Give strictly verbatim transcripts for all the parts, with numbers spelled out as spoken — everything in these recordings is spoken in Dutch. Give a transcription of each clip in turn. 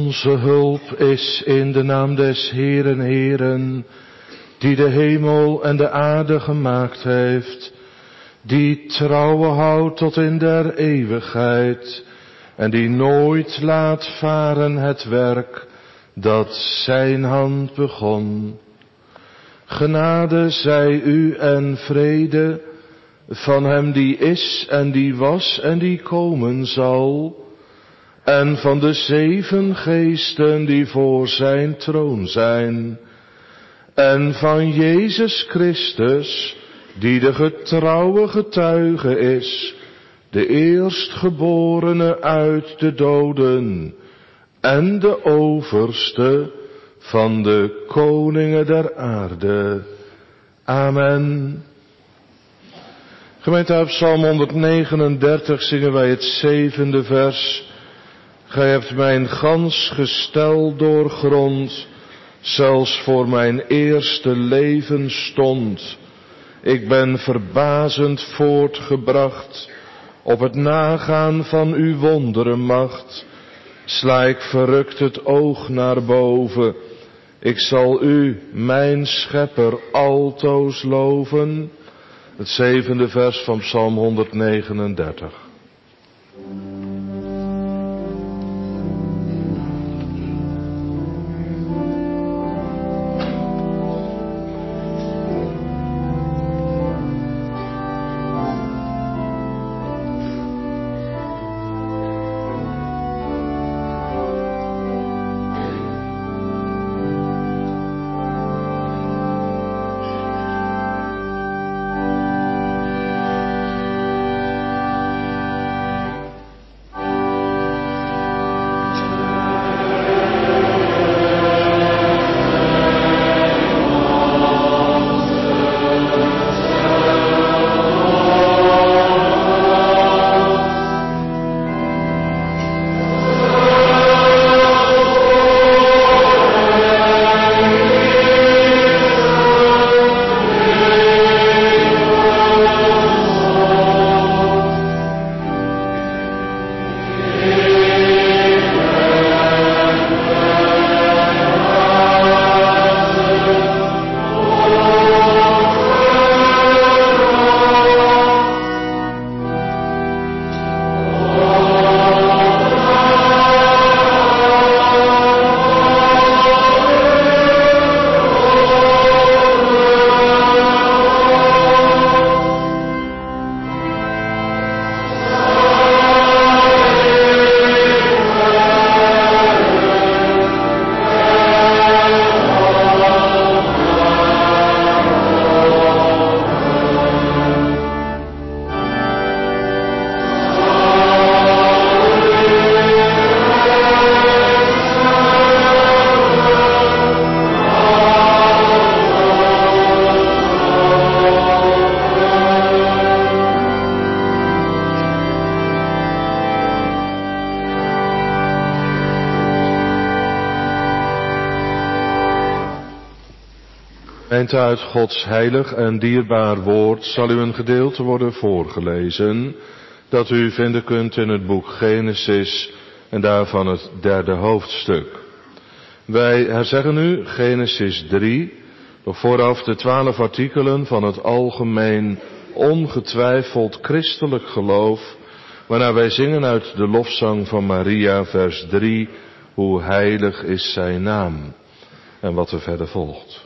Onze hulp is in de naam des Heeren, Heeren, die de hemel en de aarde gemaakt heeft, die trouwen houdt tot in der eeuwigheid, en die nooit laat varen het werk dat zijn hand begon. Genade zij u en vrede van hem die is en die was en die komen zal, en van de zeven geesten die voor zijn troon zijn, en van Jezus Christus, die de getrouwe getuige is, de eerstgeborene uit de doden, en de overste van de koningen der aarde. Amen. Gemeente, uit Psalm honderdnegenendertig zingen wij het zevende vers. Gij hebt mijn gans gestel doorgrond, zelfs voor mijn eerste leven stond. Ik ben verbazend voortgebracht op het nagaan van uw wonderenmacht. Sla ik verrukt het oog naar boven, ik zal u, mijn schepper, altoos loven. Het zevende vers van Psalm honderdnegenendertig. Gemeente, uit Gods heilig en dierbaar woord zal u een gedeelte worden voorgelezen dat u vinden kunt in het boek Genesis en daarvan het derde hoofdstuk. Wij herzeggen nu Genesis drie, nog vooraf de twaalf artikelen van het algemeen ongetwijfeld christelijk geloof, waarna wij zingen uit de lofzang van Maria, vers drie, hoe heilig is zijn naam. En wat er verder volgt.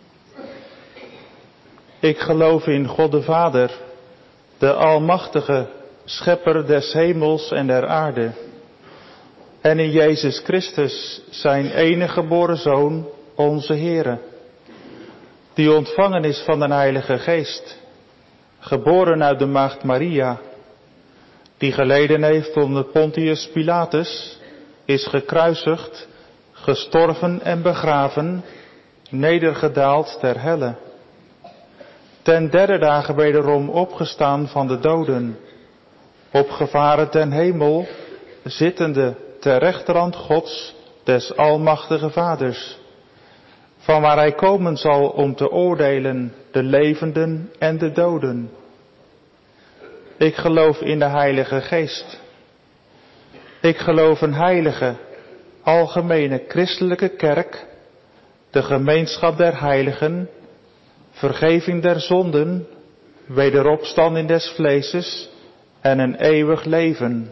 Ik geloof in God de Vader, de Almachtige, Schepper des hemels en der aarde. En in Jezus Christus, zijn enige geboren Zoon, onze Heere, die ontvangen is van de Heilige Geest, geboren uit de maagd Maria, die geleden heeft onder Pontius Pilatus, is gekruisigd, gestorven en begraven, nedergedaald ter helle. Ten derde dagen wederom opgestaan van de doden, opgevaren ten hemel, zittende ter rechterhand Gods, des Almachtige Vaders, van waar hij komen zal om te oordelen de levenden en de doden. Ik geloof in de Heilige Geest. Ik geloof een heilige, algemene christelijke kerk, de gemeenschap der heiligen, vergeving der zonden, wederopstanding des vleeses en een eeuwig leven.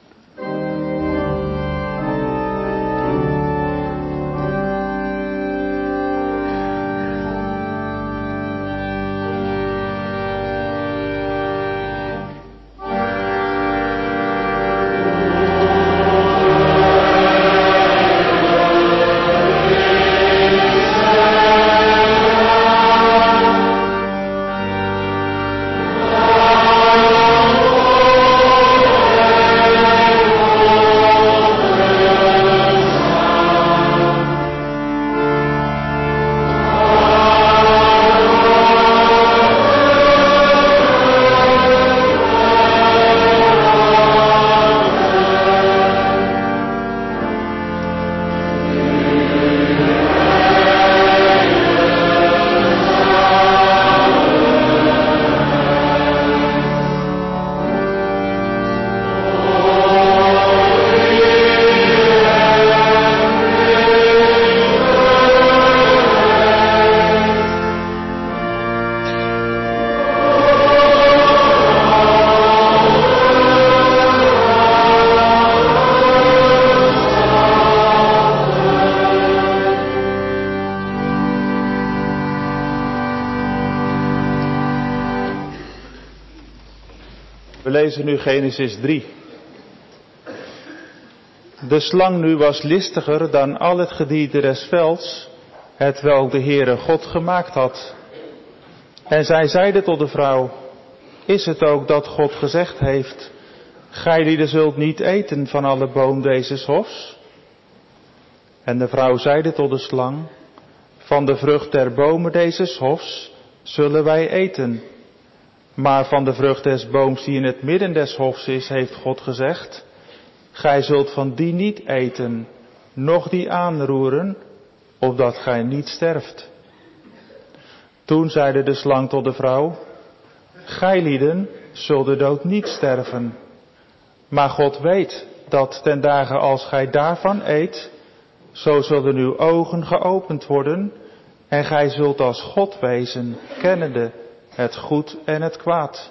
We lezen nu Genesis drie. De slang nu was listiger dan al het gedierte des velds, hetwelk de Heere God gemaakt had. En zij zeide tot de vrouw, is het ook dat God gezegd heeft, gij zult niet eten van alle boom dezes hofs? En de vrouw zeide tot de slang, van de vrucht der bomen dezes hofs zullen wij eten. Maar van de vrucht des booms die in het midden des hofs is, heeft God gezegd, gij zult van die niet eten, noch die aanroeren, opdat gij niet sterft. Toen zeide de slang tot de vrouw, gijlieden zult de dood niet sterven. Maar God weet dat ten dagen als gij daarvan eet, zo zullen uw ogen geopend worden, en gij zult als God wezen, kennende het goed en het kwaad.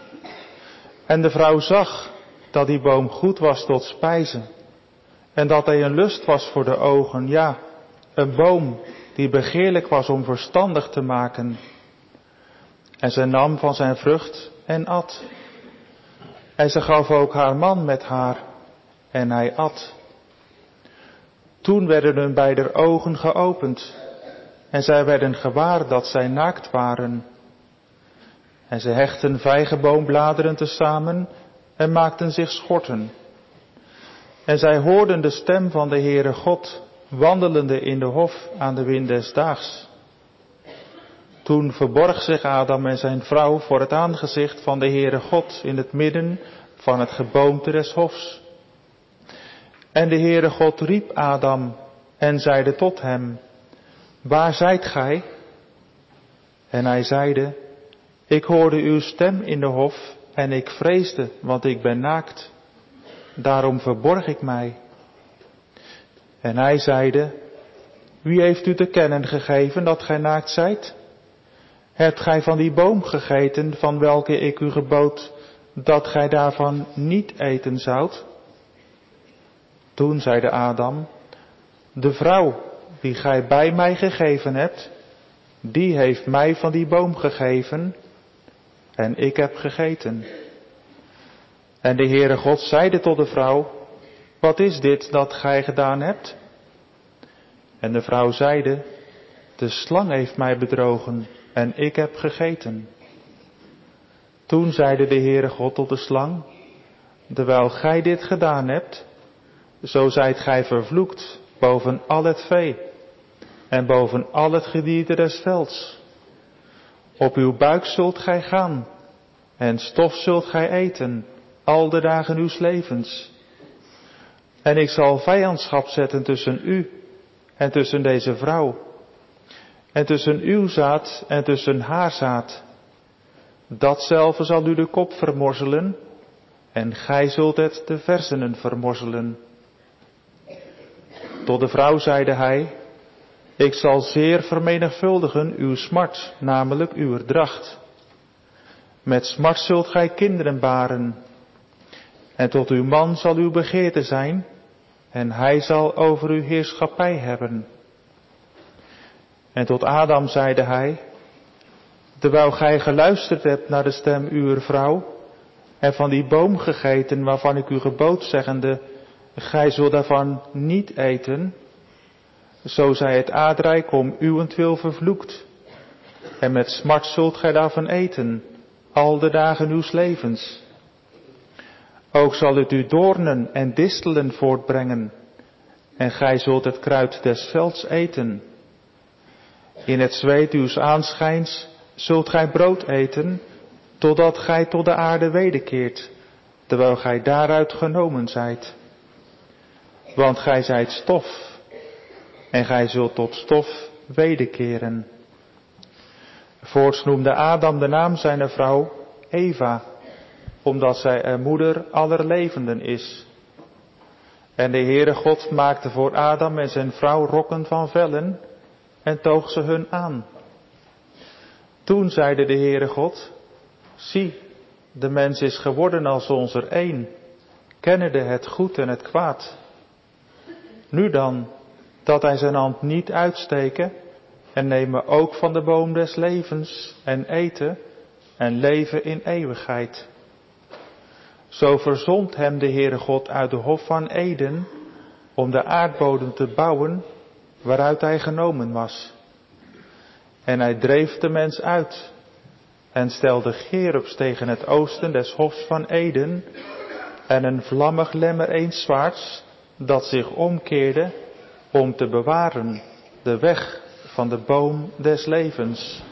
En de vrouw zag dat die boom goed was tot spijzen, en dat hij een lust was voor de ogen, ja, een boom die begeerlijk was om verstandig te maken. En ze nam van zijn vrucht en at. En ze gaf ook haar man met haar, en hij at. Toen werden hun beider ogen geopend, en zij werden gewaar dat zij naakt waren. En ze hechtten vijgenboombladeren tezamen en maakten zich schorten. En zij hoorden de stem van de Heere God, wandelende in de hof aan de wind des daags. Toen verborg zich Adam en zijn vrouw voor het aangezicht van de Heere God in het midden van het geboomte des hofs. En de Heere God riep Adam en zeide tot hem, waar zijt gij? En hij zeide, ik hoorde uw stem in de hof en ik vreesde, want ik ben naakt. Daarom verborg ik mij. En hij zeide, wie heeft u te kennen gegeven dat gij naakt zijt? Hebt gij van die boom gegeten, van welke ik u gebood, dat gij daarvan niet eten zoudt? Toen zeide Adam, de vrouw die gij bij mij gegeven hebt, die heeft mij van die boom gegeven, en ik heb gegeten. En de Heere God zeide tot de vrouw, wat is dit dat gij gedaan hebt? En de vrouw zeide, de slang heeft mij bedrogen, en ik heb gegeten. Toen zeide de Heere God tot de slang, terwijl gij dit gedaan hebt, zo zijt gij vervloekt boven al het vee, en boven al het gedierte des velds. Op uw buik zult gij gaan, en stof zult gij eten, al de dagen uws levens. En ik zal vijandschap zetten tussen u en tussen deze vrouw, en tussen uw zaad en tussen haar zaad. Datzelfde zal u de kop vermorzelen, en gij zult het de versenen vermorzelen. Tot de vrouw zeide hij, ik zal zeer vermenigvuldigen uw smart, namelijk uw dracht. Met smart zult gij kinderen baren. En tot uw man zal uw begeerte zijn, en hij zal over uw heerschappij hebben. En tot Adam zeide hij, terwijl gij geluisterd hebt naar de stem uwer vrouw, en van die boom gegeten waarvan ik u gebood zeggende, gij zult daarvan niet eten, zo zij het aardrijk om uwentwil vervloekt. En met smart zult gij daarvan eten, al de dagen uws levens. Ook zal het u doornen en distelen voortbrengen, en gij zult het kruid des velds eten. In het zweet uws aanschijns zult gij brood eten, totdat gij tot de aarde wederkeert, terwijl gij daaruit genomen zijt. Want gij zijt stof, en gij zult tot stof wederkeren. Voorts noemde Adam de naam zijner vrouw Eva, omdat zij er moeder aller levenden is. En de Heere God maakte voor Adam en zijn vrouw rokken van vellen en toog ze hun aan. Toen zeide de Heere God, zie, de mens is geworden als ons er één, kennende het goed en het kwaad. Nu dan, dat hij zijn hand niet uitsteken en nemen ook van de boom des levens en eten en leven in eeuwigheid. Zo verzond hem de Heere God uit de hof van Eden om de aardbodem te bouwen waaruit hij genomen was. En hij dreef de mens uit en stelde Gerubs tegen het oosten des hofs van Eden en een vlammig lemmer eens zwaards dat zich omkeerde om te bewaren de weg van de boom des levens.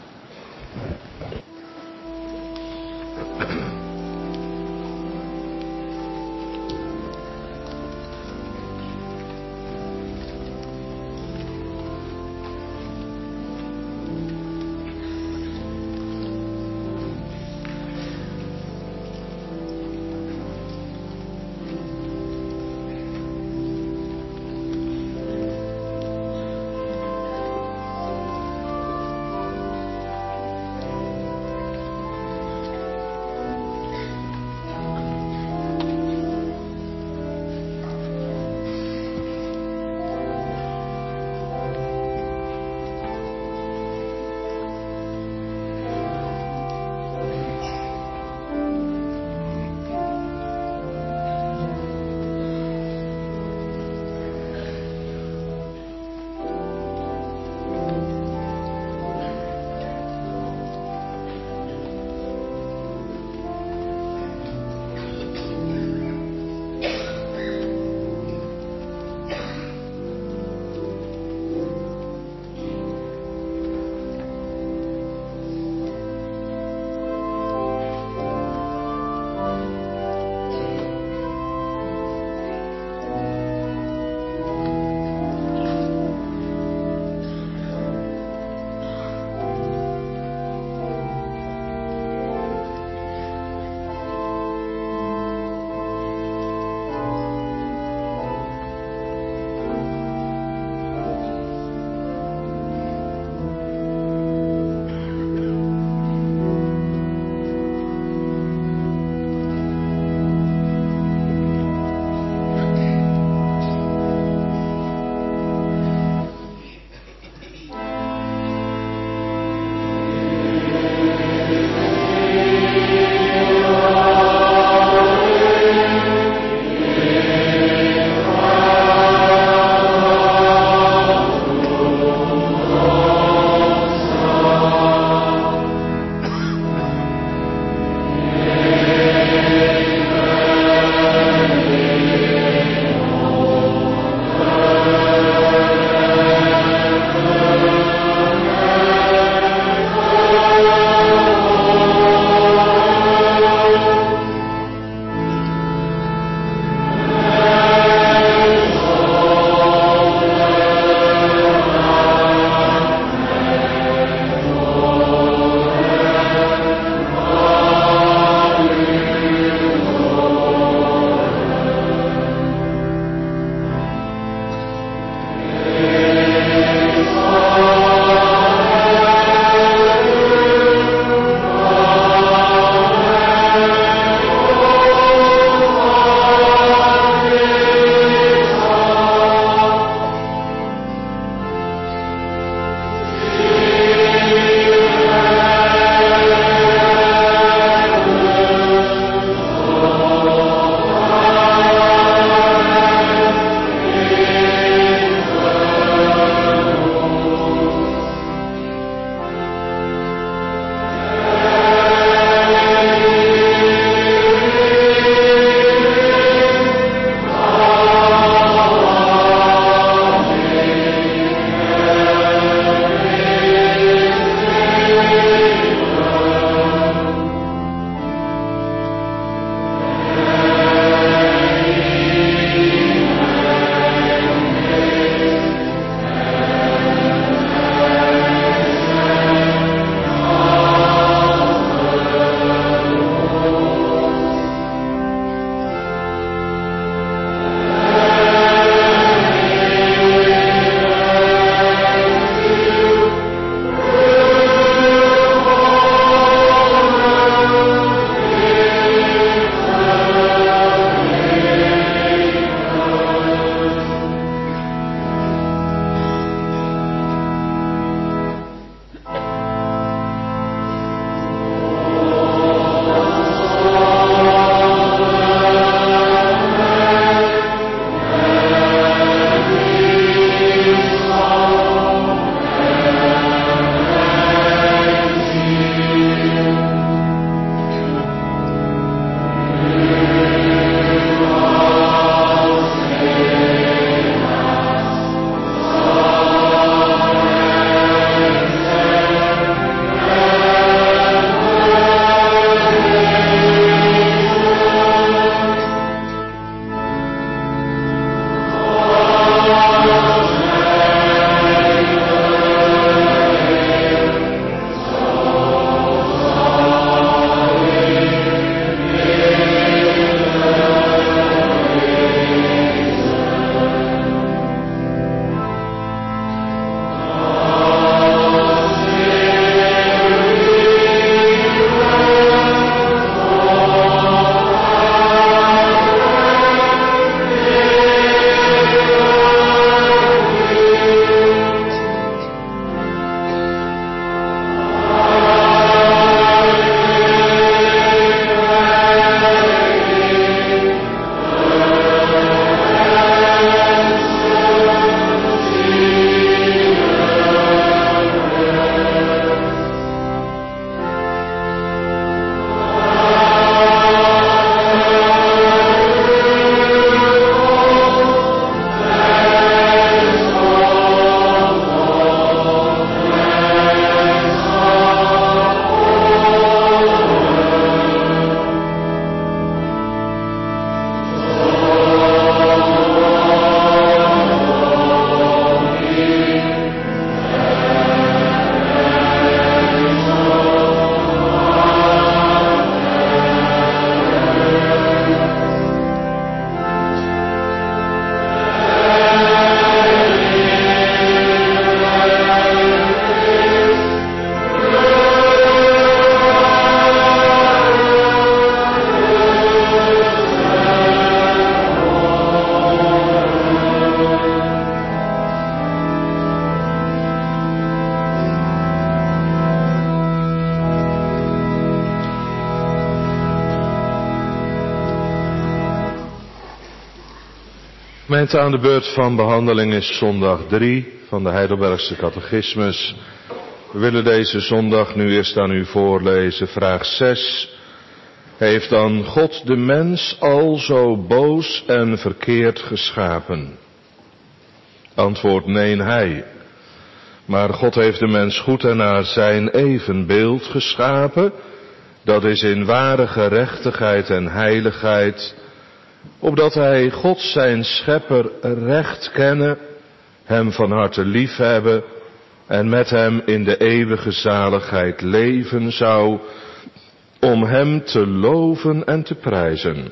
Gemeente, aan de beurt van behandeling is zondag drie van de Heidelbergse catechismus. We willen deze zondag nu eerst aan u voorlezen. Vraag zes. Heeft dan God de mens al zo boos en verkeerd geschapen? Antwoord: nee, hij. Maar God heeft de mens goed en naar zijn evenbeeld geschapen. Dat is in ware gerechtigheid en heiligheid, opdat hij God zijn schepper recht kennen, hem van harte liefhebben en met hem in de eeuwige zaligheid leven zou, om hem te loven en te prijzen.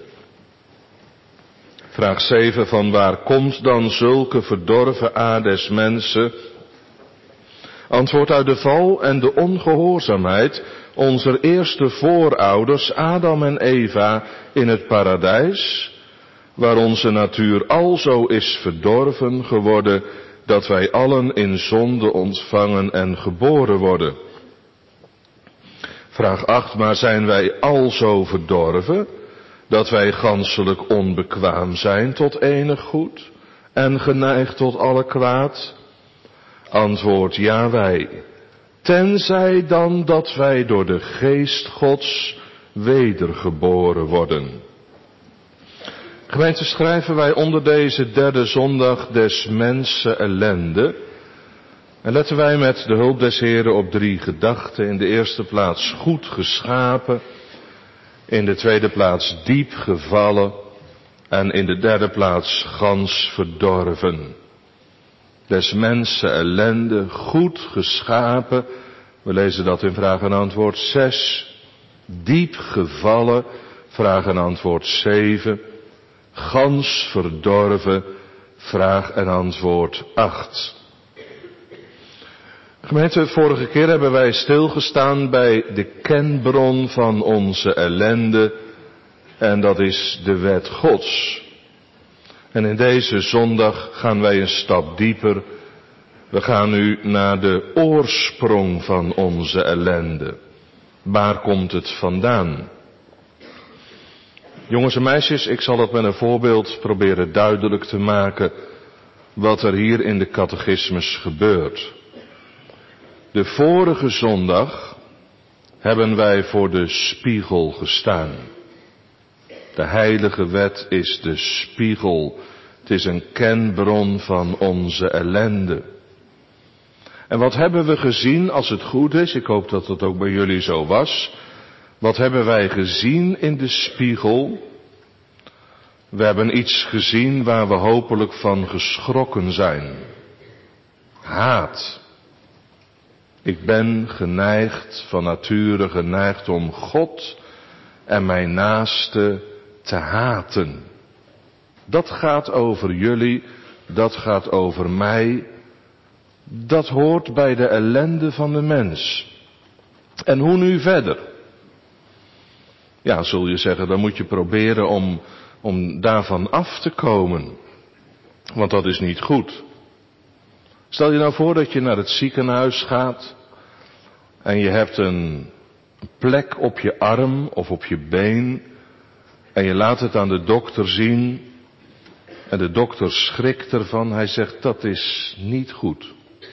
Vraag zeven. Van waar komt dan zulke verdorven aard des mensen? Antwoord: uit de val en de ongehoorzaamheid onze eerste voorouders Adam en Eva in het paradijs, waar onze natuur alzo is verdorven geworden, dat wij allen in zonde ontvangen en geboren worden. Vraag acht. Maar zijn wij alzo verdorven, dat wij ganselijk onbekwaam zijn tot enig goed en geneigd tot alle kwaad? Antwoord: ja, wij. Tenzij dan dat wij door de geest Gods wedergeboren worden. Gemeente, schrijven wij onder deze derde zondag des mensen ellende. En letten wij met de hulp des Heren op drie gedachten. In de eerste plaats goed geschapen. In de tweede plaats diep gevallen. En in de derde plaats gans verdorven. Des mensen ellende, goed geschapen. We lezen dat in vraag en antwoord zes. Diep gevallen, vraag en antwoord zeven. Gans verdorven, vraag en antwoord acht. Gemeente, vorige keer hebben wij stilgestaan bij de kenbron van onze ellende. En dat is de wet Gods. En in deze zondag gaan wij een stap dieper. We gaan nu naar de oorsprong van onze ellende. Waar komt het vandaan? Jongens en meisjes, ik zal het met een voorbeeld proberen duidelijk te maken wat er hier in de catechismus gebeurt. De vorige zondag hebben wij voor de spiegel gestaan. De heilige wet is de spiegel. Het is een kenbron van onze ellende. En wat hebben we gezien, als het goed is? Ik hoop dat het ook bij jullie zo was. Wat hebben wij gezien in de spiegel? We hebben iets gezien waar we hopelijk van geschrokken zijn. Haat. Ik ben geneigd, van nature geneigd om God en mijn naaste te haten. Dat gaat over jullie, dat gaat over mij. Dat hoort bij de ellende van de mens. En hoe nu verder? Ja, zul je zeggen, dan moet je proberen om, om daarvan af te komen. Want dat is niet goed. Stel je nou voor dat je naar het ziekenhuis gaat en je hebt een plek op je arm of op je been en je laat het aan de dokter zien en de dokter schrikt ervan. Hij zegt: dat is niet goed.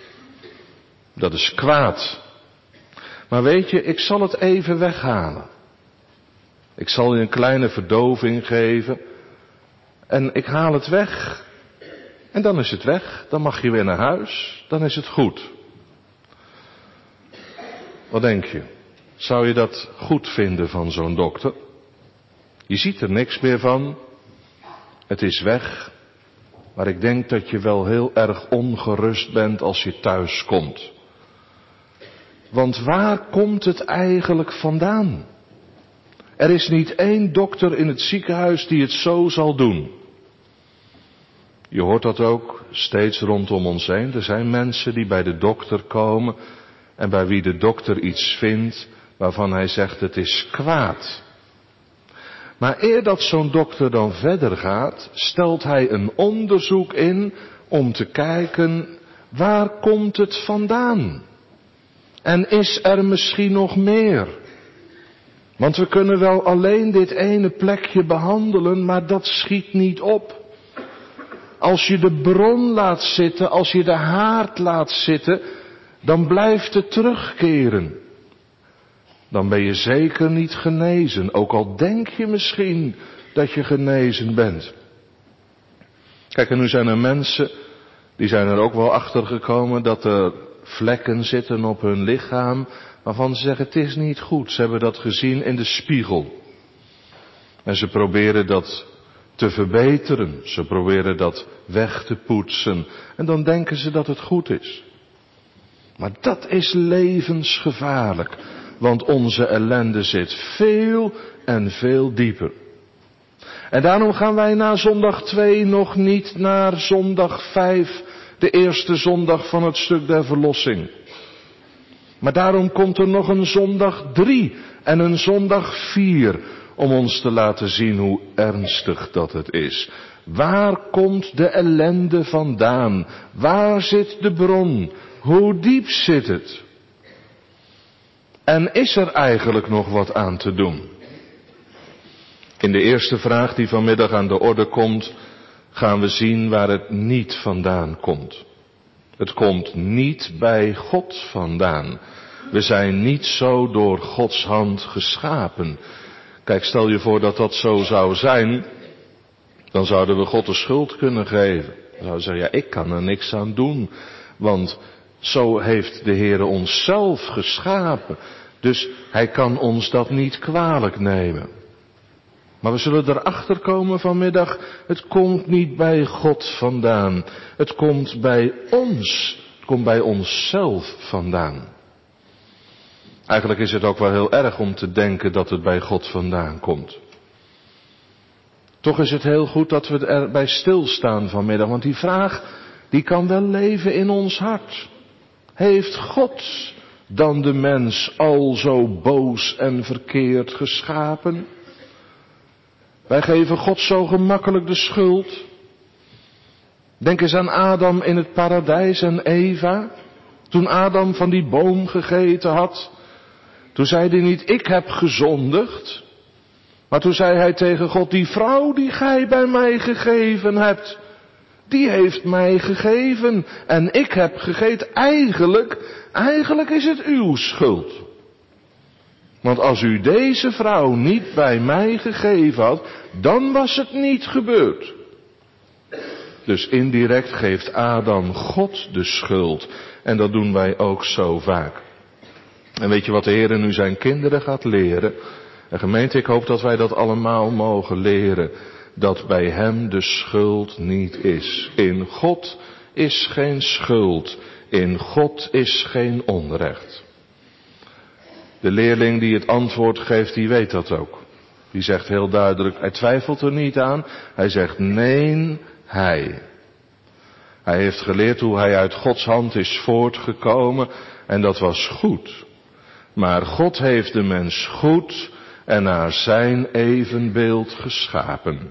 Dat is kwaad. Maar weet je, ik zal het even weghalen. Ik zal je een kleine verdoving geven en ik haal het weg. En dan is het weg, dan mag je weer naar huis, dan is het goed. Wat denk je? Zou je dat goed vinden van zo'n dokter? Je ziet er niks meer van. Het is weg. Maar ik denk dat je wel heel erg ongerust bent als je thuis komt. Want waar komt het eigenlijk vandaan? Er is niet één dokter in het ziekenhuis die het zo zal doen. Je hoort dat ook steeds rondom ons heen. Er zijn mensen die bij de dokter komen en bij wie de dokter iets vindt waarvan hij zegt het is kwaad. Maar eer dat zo'n dokter dan verder gaat, stelt hij een onderzoek in om te kijken, waar komt het vandaan? En is er misschien nog meer? Want we kunnen wel alleen dit ene plekje behandelen, maar dat schiet niet op. Als je de bron laat zitten, als je de haard laat zitten, dan blijft het terugkeren. Dan ben je zeker niet genezen, ook al denk je misschien dat je genezen bent. Kijk, en nu zijn er mensen, die zijn er ook wel achter gekomen dat er vlekken zitten op hun lichaam, waarvan ze zeggen het is niet goed. Ze hebben dat gezien in de spiegel. En ze proberen dat te verbeteren. Ze proberen dat weg te poetsen. En dan denken ze dat het goed is. Maar dat is levensgevaarlijk. Want onze ellende zit veel en veel dieper. En daarom gaan wij na zondag twee nog niet naar zondag vijf, de eerste zondag van het stuk der verlossing. Maar daarom komt er nog een zondag drie en een zondag vier om ons te laten zien hoe ernstig dat het is. Waar komt de ellende vandaan? Waar zit de bron? Hoe diep zit het? En is er eigenlijk nog wat aan te doen? In de eerste vraag die vanmiddag aan de orde komt, gaan we zien waar het niet vandaan komt. Het komt niet bij God vandaan. We zijn niet zo door Gods hand geschapen. Kijk, stel je voor dat dat zo zou zijn, dan zouden we God de schuld kunnen geven. Dan zouden we zeggen, ja, ik kan er niks aan doen, want zo heeft de Heere ons zelf geschapen. Dus Hij kan ons dat niet kwalijk nemen. Maar we zullen erachter komen vanmiddag, het komt niet bij God vandaan. Het komt bij ons, het komt bij onszelf vandaan. Eigenlijk is het ook wel heel erg om te denken dat het bij God vandaan komt. Toch is het heel goed dat we erbij stilstaan vanmiddag, want die vraag, die kan wel leven in ons hart. Heeft God dan de mens al zo boos en verkeerd geschapen? Wij geven God zo gemakkelijk de schuld. Denk eens aan Adam in het paradijs en Eva. Toen Adam van die boom gegeten had. Toen zei hij niet, ik heb gezondigd. Maar toen zei hij tegen God, die vrouw die gij bij mij gegeven hebt, die heeft mij gegeven. En ik heb gegeten. Eigenlijk, eigenlijk is het uw schuld. Want als u deze vrouw niet bij mij gegeven had, dan was het niet gebeurd. Dus indirect geeft Adam God de schuld. En dat doen wij ook zo vaak. En weet je wat de Heer nu zijn kinderen gaat leren? En gemeente, ik hoop dat wij dat allemaal mogen leren. Dat bij hem de schuld niet is. In God is geen schuld. In God is geen onrecht. De leerling die het antwoord geeft, die weet dat ook. Die zegt heel duidelijk, hij twijfelt er niet aan. Hij zegt, nee, hij. Hij heeft geleerd hoe hij uit Gods hand is voortgekomen. En dat was goed. Maar God heeft de mens goed en naar zijn evenbeeld geschapen.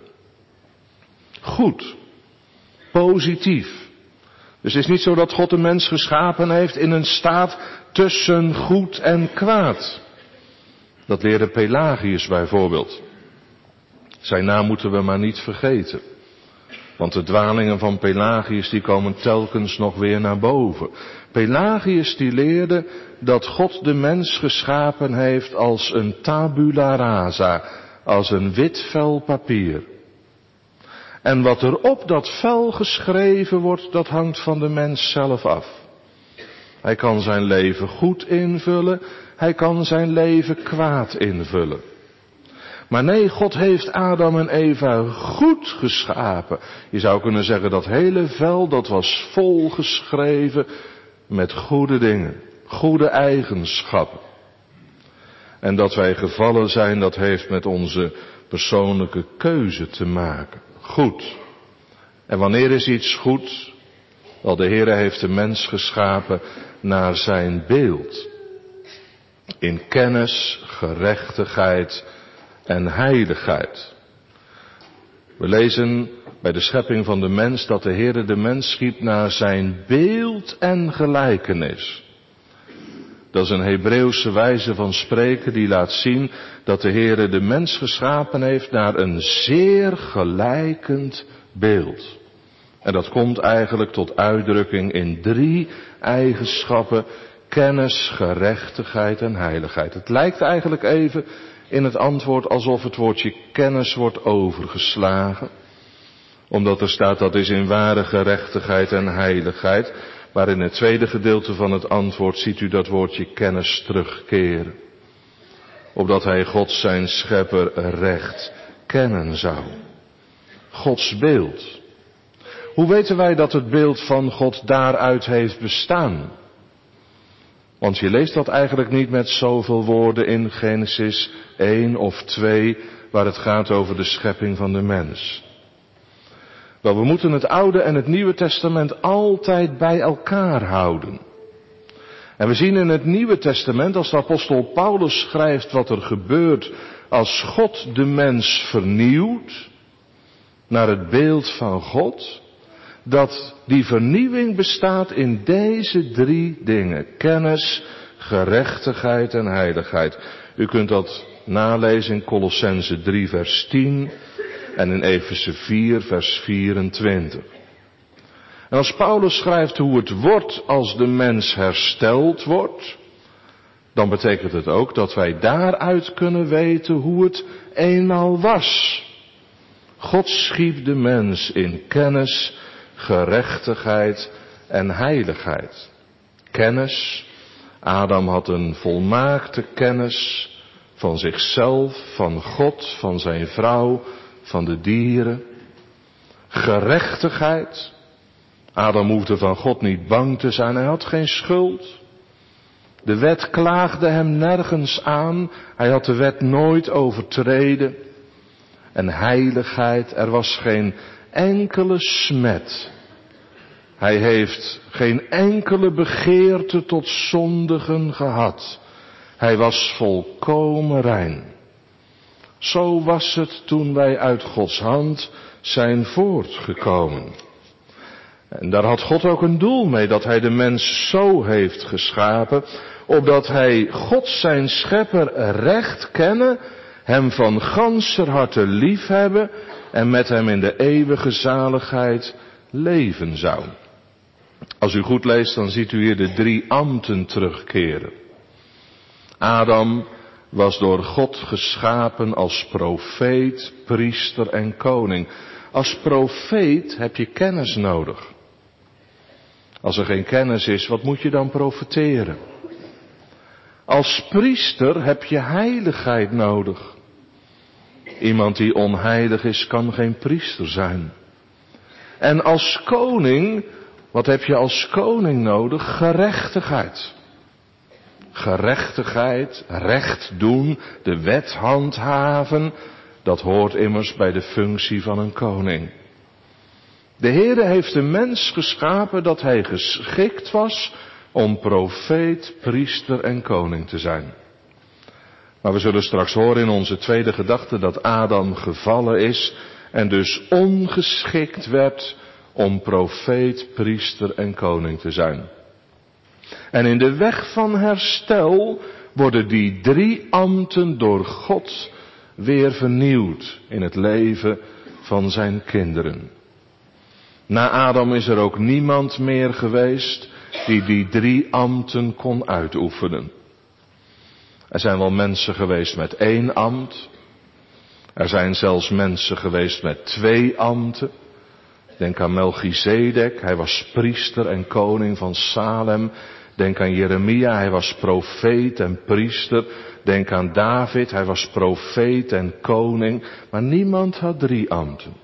Goed. Positief. Dus het is niet zo dat God de mens geschapen heeft in een staat tussen goed en kwaad. Dat leerde Pelagius bijvoorbeeld. Zijn naam moeten we maar niet vergeten. Want de dwalingen van Pelagius die komen telkens nog weer naar boven. Pelagius die leerde dat God de mens geschapen heeft als een tabula rasa, als een wit vel papier. En wat er op dat vel geschreven wordt, dat hangt van de mens zelf af. Hij kan zijn leven goed invullen, hij kan zijn leven kwaad invullen. Maar nee, God heeft Adam en Eva goed geschapen. Je zou kunnen zeggen dat hele vel, dat was volgeschreven met goede dingen, goede eigenschappen. En dat wij gevallen zijn, dat heeft met onze persoonlijke keuze te maken. Goed. En wanneer is iets goed? Wel, de Heere heeft de mens geschapen naar zijn beeld. In kennis, gerechtigheid en heiligheid. We lezen bij de schepping van de mens dat de Heere de mens schiep naar zijn beeld en gelijkenis. Dat is een Hebreeuwse wijze van spreken die laat zien dat de Heere de mens geschapen heeft naar een zeer gelijkend beeld. En dat komt eigenlijk tot uitdrukking in drie eigenschappen: kennis, gerechtigheid en heiligheid. Het lijkt eigenlijk even in het antwoord alsof het woordje kennis wordt overgeslagen. Omdat er staat dat is in ware gerechtigheid en heiligheid. Maar in het tweede gedeelte van het antwoord ziet u dat woordje kennis terugkeren. Opdat hij God zijn schepper recht kennen zou. Gods beeld. Hoe weten wij dat het beeld van God daaruit heeft bestaan? Want je leest dat eigenlijk niet met zoveel woorden in Genesis één of twee, waar het gaat over de schepping van de mens. Wel, we moeten het Oude en het Nieuwe Testament altijd bij elkaar houden. En we zien in het Nieuwe Testament, als de apostel Paulus schrijft wat er gebeurt als God de mens vernieuwt naar het beeld van God, dat die vernieuwing bestaat in deze drie dingen: kennis, gerechtigheid en heiligheid. U kunt dat nalezen in Kolossenzen drie vers tien en in Efeze vier vers vierentwintig. En als Paulus schrijft hoe het wordt als de mens hersteld wordt, dan betekent het ook dat wij daaruit kunnen weten hoe het eenmaal was. God schiep de mens in kennis, gerechtigheid en heiligheid. Kennis. Adam had een volmaakte kennis van zichzelf, van God, van zijn vrouw, van de dieren. Gerechtigheid. Adam hoefde van God niet bang te zijn, hij had geen schuld. De wet klaagde hem nergens aan, hij had de wet nooit overtreden. En heiligheid, er was geen enkele smet. Hij heeft geen enkele begeerte tot zondigen gehad. Hij was volkomen rein. Zo was het toen wij uit Gods hand zijn voortgekomen. En daar had God ook een doel mee, dat hij de mens zo heeft geschapen, opdat hij God zijn schepper recht kennen, hem van ganser harte liefhebben en met hem in de eeuwige zaligheid leven zou. Als u goed leest, dan ziet u hier de drie ambten terugkeren. Adam was door God geschapen als profeet, priester en koning. Als profeet heb je kennis nodig. Als er geen kennis is, wat moet je dan profeteren? Als priester heb je heiligheid nodig. Iemand die onheilig is, kan geen priester zijn. En als koning, wat heb je als koning nodig? Gerechtigheid. Gerechtigheid, recht doen, de wet handhaven, dat hoort immers bij de functie van een koning. De Heere heeft de mens geschapen dat hij geschikt was om profeet, priester en koning te zijn. Maar we zullen straks horen in onze tweede gedachte dat Adam gevallen is en dus ongeschikt werd om profeet, priester en koning te zijn. En in de weg van herstel worden die drie ambten door God weer vernieuwd in het leven van zijn kinderen. Na Adam is er ook niemand meer geweest die die drie ambten kon uitoefenen. Er zijn wel mensen geweest met één ambt. Er zijn zelfs mensen geweest met twee ambten. Denk aan Melchizedek, hij was priester en koning van Salem. Denk aan Jeremia, hij was profeet en priester. Denk aan David, hij was profeet en koning. Maar niemand had drie ambten.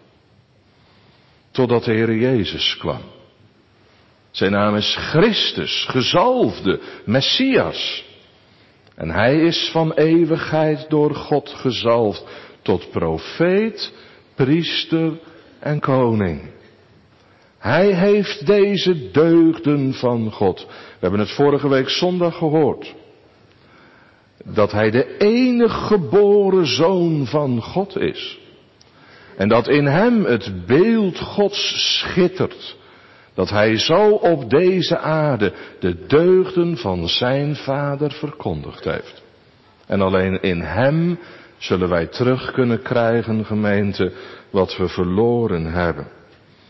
Totdat de Heer Jezus kwam. Zijn naam is Christus, gezalfde, Messias. En hij is van eeuwigheid door God gezalfd tot profeet, priester en koning. Hij heeft deze deugden van God. We hebben het vorige week zondag gehoord. Dat hij de enige geboren zoon van God is. En dat in hem het beeld Gods schittert. Dat hij zo op deze aarde de deugden van zijn Vader verkondigd heeft. En alleen in hem zullen wij terug kunnen krijgen, gemeente, wat we verloren hebben.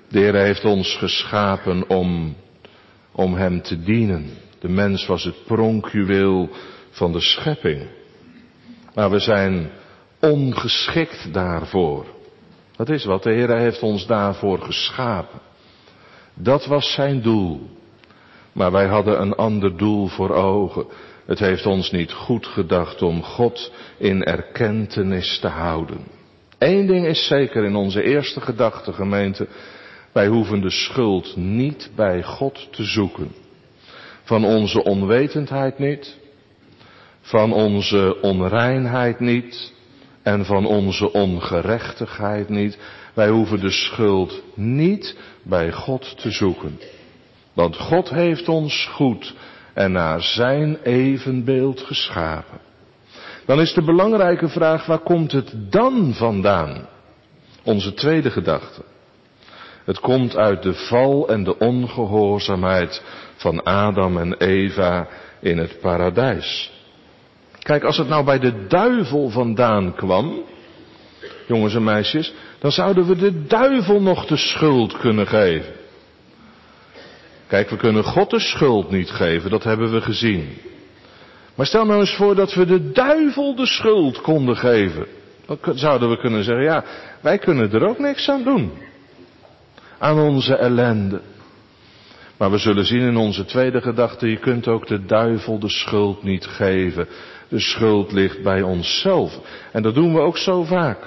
De Heer heeft ons geschapen om, om hem te dienen. De mens was het pronkjuweel van de schepping. Maar we zijn ongeschikt daarvoor. Dat is wat, de Heer heeft ons daarvoor geschapen. Dat was zijn doel. Maar wij hadden een ander doel voor ogen. Het heeft ons niet goed gedacht om God in erkentenis te houden. Eén ding is zeker in onze eerste gedachte, gemeente. Wij hoeven de schuld niet bij God te zoeken. Van onze onwetendheid niet. Van onze onreinheid niet. En van onze ongerechtigheid niet. Wij hoeven de schuld niet bij God te zoeken. Want God heeft ons goed en naar zijn evenbeeld geschapen. Dan is de belangrijke vraag, waar komt het dan vandaan? Onze tweede gedachte. Het komt uit de val en de ongehoorzaamheid van Adam en Eva in het paradijs. Kijk, als het nou bij de duivel vandaan kwam, jongens en meisjes, dan zouden we de duivel nog de schuld kunnen geven. Kijk, we kunnen God de schuld niet geven, dat hebben we gezien. Maar stel nou eens voor dat we de duivel de schuld konden geven. Dan zouden we kunnen zeggen, ja, wij kunnen er ook niks aan doen. Aan onze ellende. Maar we zullen zien in onze tweede gedachte, je kunt ook de duivel de schuld niet geven. De schuld ligt bij onszelf. En dat doen we ook zo vaak.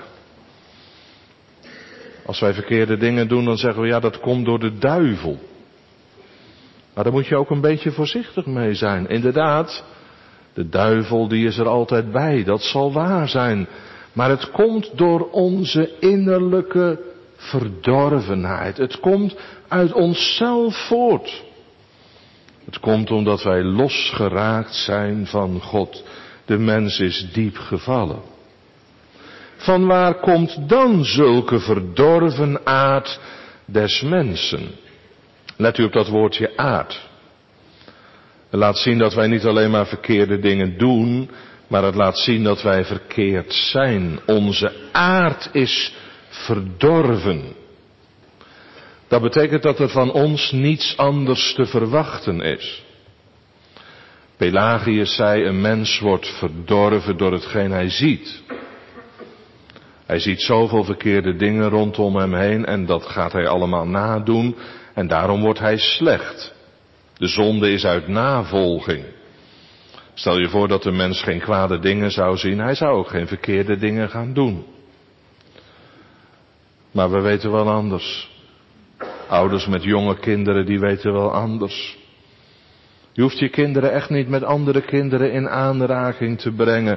Als wij verkeerde dingen doen, dan zeggen we, ja, dat komt door de duivel. Maar daar moet je ook een beetje voorzichtig mee zijn. Inderdaad, de duivel die is er altijd bij, dat zal waar zijn. Maar het komt door onze innerlijke verdorvenheid. Het komt uit onszelf voort. Het komt omdat wij losgeraakt zijn van God. De mens is diep gevallen. Vanwaar komt dan zulke verdorven aard des mensen? Let u op dat woordje aard. Het laat zien dat wij niet alleen maar verkeerde dingen doen, maar het laat zien dat wij verkeerd zijn. Onze aard is verdorven. Dat betekent dat er van ons niets anders te verwachten is. Pelagius zei, een mens wordt verdorven door hetgeen hij ziet. Hij ziet zoveel verkeerde dingen rondom hem heen en dat gaat hij allemaal nadoen en daarom wordt hij slecht. De zonde is uit navolging. Stel je voor dat de mens geen kwade dingen zou zien, hij zou ook geen verkeerde dingen gaan doen. Maar we weten wel anders. Ouders met jonge kinderen, die weten wel anders. Je hoeft je kinderen echt niet met andere kinderen in aanraking te brengen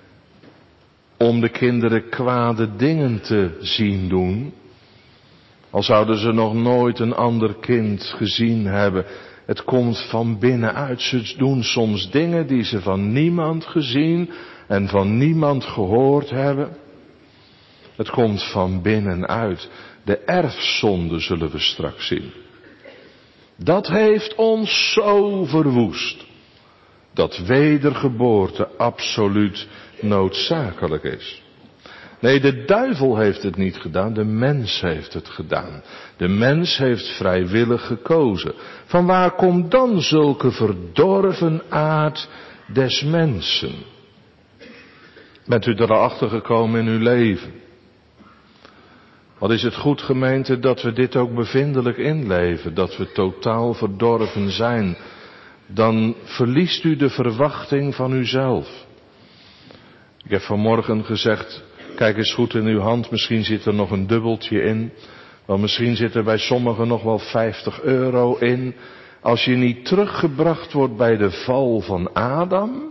om de kinderen kwade dingen te zien doen. Al zouden ze nog nooit een ander kind gezien hebben. Het komt van binnenuit. Ze doen soms dingen die ze van niemand gezien en van niemand gehoord hebben. Het komt van binnenuit. De erfzonde zullen we straks zien. Dat heeft ons zo verwoest. Dat wedergeboorte absoluut noodzakelijk is. Nee, de duivel heeft het niet gedaan, de mens heeft het gedaan. De mens heeft vrijwillig gekozen. Vanwaar komt dan zulke verdorven aard des mensen? Bent u er al achter gekomen in uw leven? Wat is het goed, gemeente, dat we dit ook bevindelijk inleven, dat we totaal verdorven zijn. Dan verliest u de verwachting van uzelf. Ik heb vanmorgen gezegd, kijk eens goed in uw hand, misschien zit er nog een dubbeltje in. Want misschien zit er bij sommigen nog wel vijftig euro in. Als je niet teruggebracht wordt bij de val van Adam.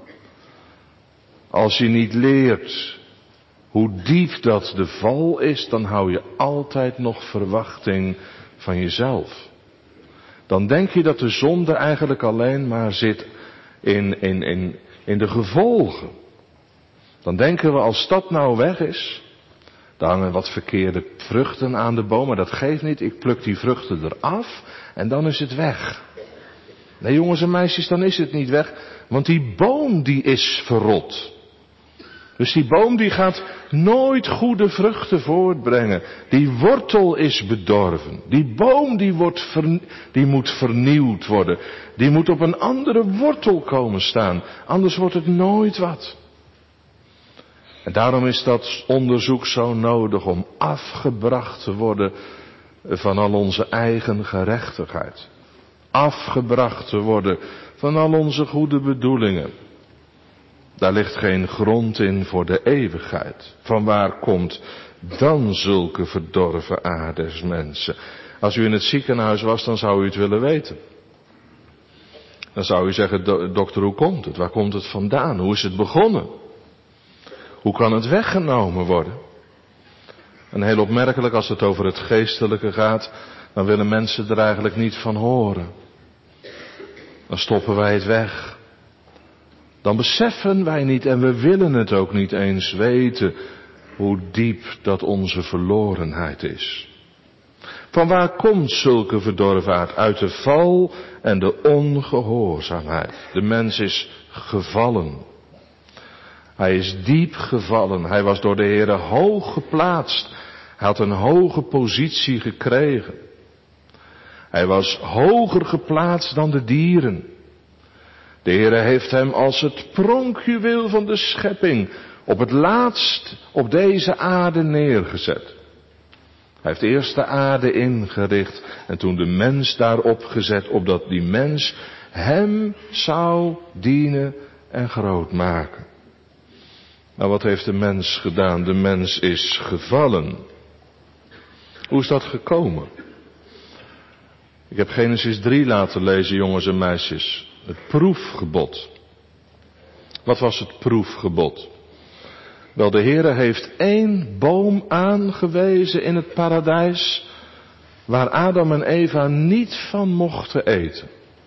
Als je niet leert hoe diep dat de val is, dan hou je altijd nog verwachting van jezelf. Dan denk je dat de zonde eigenlijk alleen maar zit in, in, in, in de gevolgen. Dan denken we, als dat nou weg is, dan hangen wat verkeerde vruchten aan de boom, maar dat geeft niet, ik pluk die vruchten eraf en dan is het weg. Nee, jongens en meisjes, dan is het niet weg, want die boom die is verrot. Dus die boom die gaat nooit goede vruchten voortbrengen. Die wortel is bedorven. Die boom die, wordt ver, die moet vernieuwd worden. Die moet op een andere wortel komen staan. Anders wordt het nooit wat. En daarom is dat onderzoek zo nodig om afgebracht te worden van al onze eigen gerechtigheid. Afgebracht te worden van al onze goede bedoelingen. Daar ligt geen grond in voor de eeuwigheid. Vanwaar komt dan zulke verdorven aarde des mensen? Als u in het ziekenhuis was, dan zou u het willen weten. Dan zou u zeggen, dokter, hoe komt het? Waar komt het vandaan? Hoe is het begonnen? Hoe kan het weggenomen worden? En heel opmerkelijk, als het over het geestelijke gaat, dan willen mensen er eigenlijk niet van horen. Dan stoppen wij het weg. Dan beseffen wij niet en we willen het ook niet eens weten hoe diep dat onze verlorenheid is. Vanwaar komt zulke verdorvenheid? Uit de val en de ongehoorzaamheid. De mens is gevallen. Hij is diep gevallen. Hij was door de Heere hoog geplaatst. Hij had een hoge positie gekregen. Hij was hoger geplaatst dan de dieren. De Heere heeft hem als het pronkjuweel van de schepping op het laatst op deze aarde neergezet. Hij heeft eerst de aarde ingericht en toen de mens daarop gezet, opdat die mens hem zou dienen en groot maken. Nou, wat heeft de mens gedaan? De mens is gevallen. Hoe is dat gekomen? Ik heb Genesis drie laten lezen, jongens en meisjes. Het proefgebod. Wat was het proefgebod? Wel, de Heere heeft één boom aangewezen in het paradijs, waar Adam en Eva niet van mochten eten.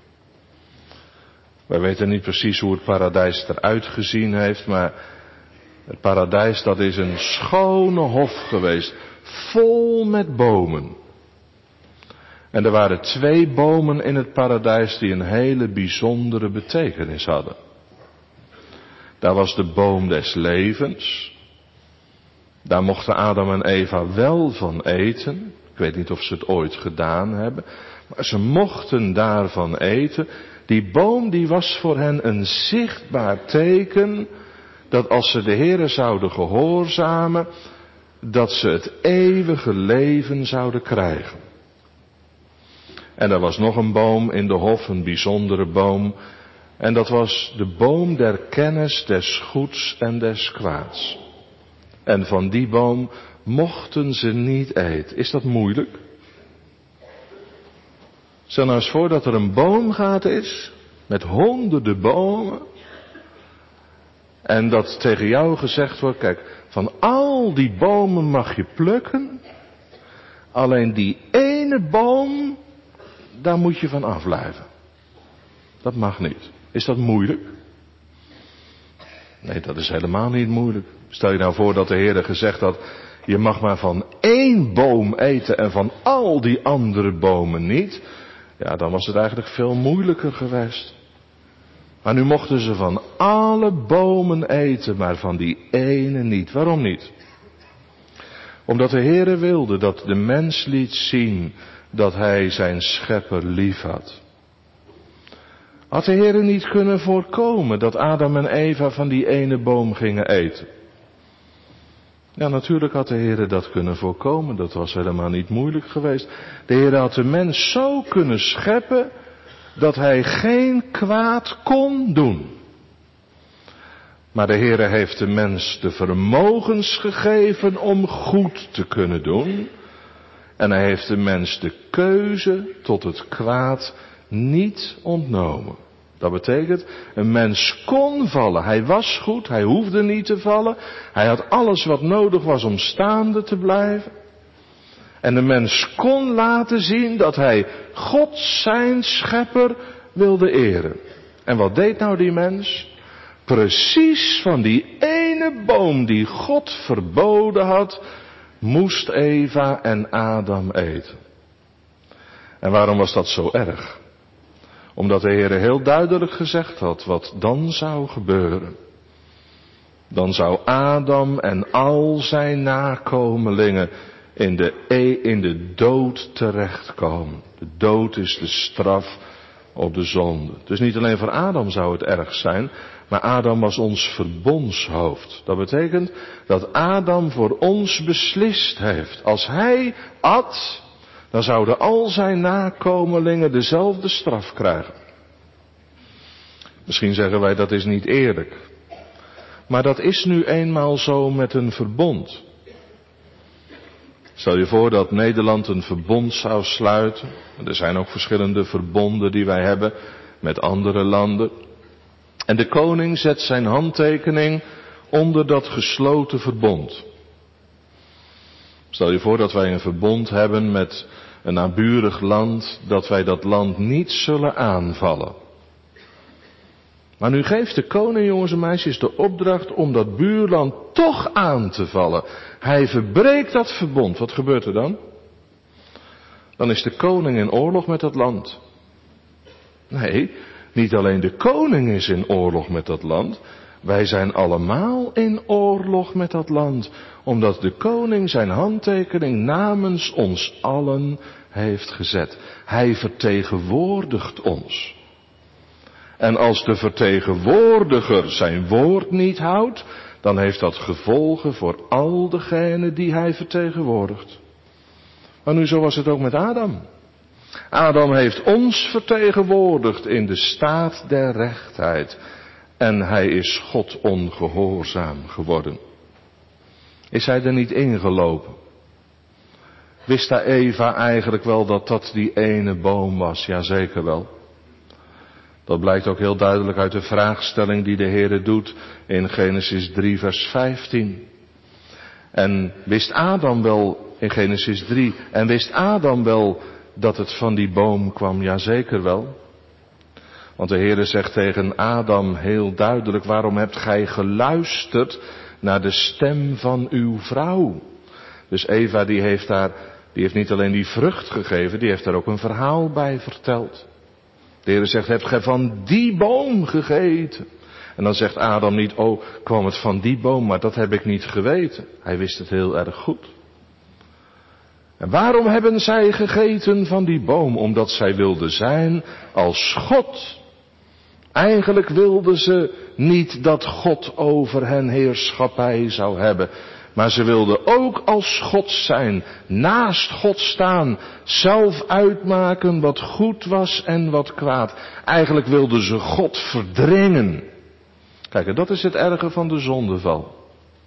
Wij weten niet precies hoe het paradijs eruit gezien heeft, maar het paradijs, dat is een schone hof geweest, vol met bomen. En er waren twee bomen in het paradijs die een hele bijzondere betekenis hadden. Daar was de boom des levens. Daar mochten Adam en Eva wel van eten. Ik weet niet of ze het ooit gedaan hebben. Maar ze mochten daarvan eten. Die boom die was voor hen een zichtbaar teken dat als ze de Heere zouden gehoorzamen, dat ze het eeuwige leven zouden krijgen. En er was nog een boom in de hof, een bijzondere boom. En dat was de boom der kennis des goeds en des kwaads. En van die boom mochten ze niet eten. Is dat moeilijk? Stel nou eens voor dat er een boomgaard is, met honderden bomen. En dat tegen jou gezegd wordt, kijk, van al die bomen mag je plukken. Alleen die ene boom, daar moet je van afblijven. Dat mag niet. Is dat moeilijk? Nee, dat is helemaal niet moeilijk. Stel je nou voor dat de Heer gezegd had, je mag maar van één boom eten en van al die andere bomen niet. Ja, dan was het eigenlijk veel moeilijker geweest. Maar nu mochten ze van alle bomen eten, maar van die ene niet. Waarom niet? Omdat de Heere wilde dat de mens liet zien dat hij zijn schepper lief had. Had de Heere niet kunnen voorkomen dat Adam en Eva van die ene boom gingen eten? Ja, natuurlijk had de Heere dat kunnen voorkomen. Dat was helemaal niet moeilijk geweest. De Heere had de mens zo kunnen scheppen dat hij geen kwaad kon doen. Maar de Heere heeft de mens de vermogens gegeven om goed te kunnen doen. En hij heeft de mens de keuze tot het kwaad niet ontnomen. Dat betekent, een mens kon vallen. Hij was goed, hij hoefde niet te vallen. Hij had alles wat nodig was om staande te blijven. En de mens kon laten zien dat hij God zijn schepper wilde eren. En wat deed nou die mens? Precies van die ene boom die God verboden had, moest Eva en Adam eten. En waarom was dat zo erg? Omdat de Heer heel duidelijk gezegd had wat dan zou gebeuren. dan zou Adam en al zijn nakomelingen in de, e- in de dood terechtkomen. De dood is de straf op de zonde. Dus niet alleen voor Adam zou het erg zijn, maar Adam was ons verbondshoofd. Dat betekent dat Adam voor ons beslist heeft. Als hij at, dan zouden al zijn nakomelingen dezelfde straf krijgen. Misschien zeggen wij dat is niet eerlijk. Maar dat is nu eenmaal zo met een verbond. Stel je voor dat Nederland een verbond zou sluiten. Er zijn ook verschillende verbonden die wij hebben met andere landen. En de koning zet zijn handtekening onder dat gesloten verbond. Stel je voor dat wij een verbond hebben met een naburig land, dat wij dat land niet zullen aanvallen. Maar nu geeft de koning, jongens en meisjes, de opdracht om dat buurland toch aan te vallen. Hij verbreekt dat verbond. Wat gebeurt er dan? Dan is de koning in oorlog met dat land. Nee, niet alleen de koning is in oorlog met dat land. Wij zijn allemaal in oorlog met dat land. Omdat de koning zijn handtekening namens ons allen heeft gezet. Hij vertegenwoordigt ons. En als de vertegenwoordiger zijn woord niet houdt, dan heeft dat gevolgen voor al degenen die hij vertegenwoordigt. Maar nu zo was het ook met Adam. Adam heeft ons vertegenwoordigd in de staat der rechtheid. En hij is God ongehoorzaam geworden. Is hij er niet ingelopen? Wist daar Eva eigenlijk wel dat dat die ene boom was? Jazeker wel. Dat blijkt ook heel duidelijk uit de vraagstelling die de Heere doet in Genesis drie vers vijftien. En wist Adam wel, in Genesis drie, en wist Adam wel dat het van die boom kwam? Jazeker wel. Want de Heere zegt tegen Adam heel duidelijk, waarom hebt gij geluisterd naar de stem van uw vrouw? Dus Eva die heeft daar, die heeft niet alleen die vrucht gegeven, die heeft daar ook een verhaal bij verteld. De Heere zegt, hebt gij van die boom gegeten? En dan zegt Adam niet, oh, kwam het van die boom, maar dat heb ik niet geweten. Hij wist het heel erg goed. En waarom hebben zij gegeten van die boom? Omdat zij wilden zijn als God. Eigenlijk wilden ze niet dat God over hen heerschappij zou hebben. Maar ze wilden ook als God zijn, naast God staan, zelf uitmaken wat goed was en wat kwaad. Eigenlijk wilden ze God verdringen. Kijk, en dat is het erge van de zondeval.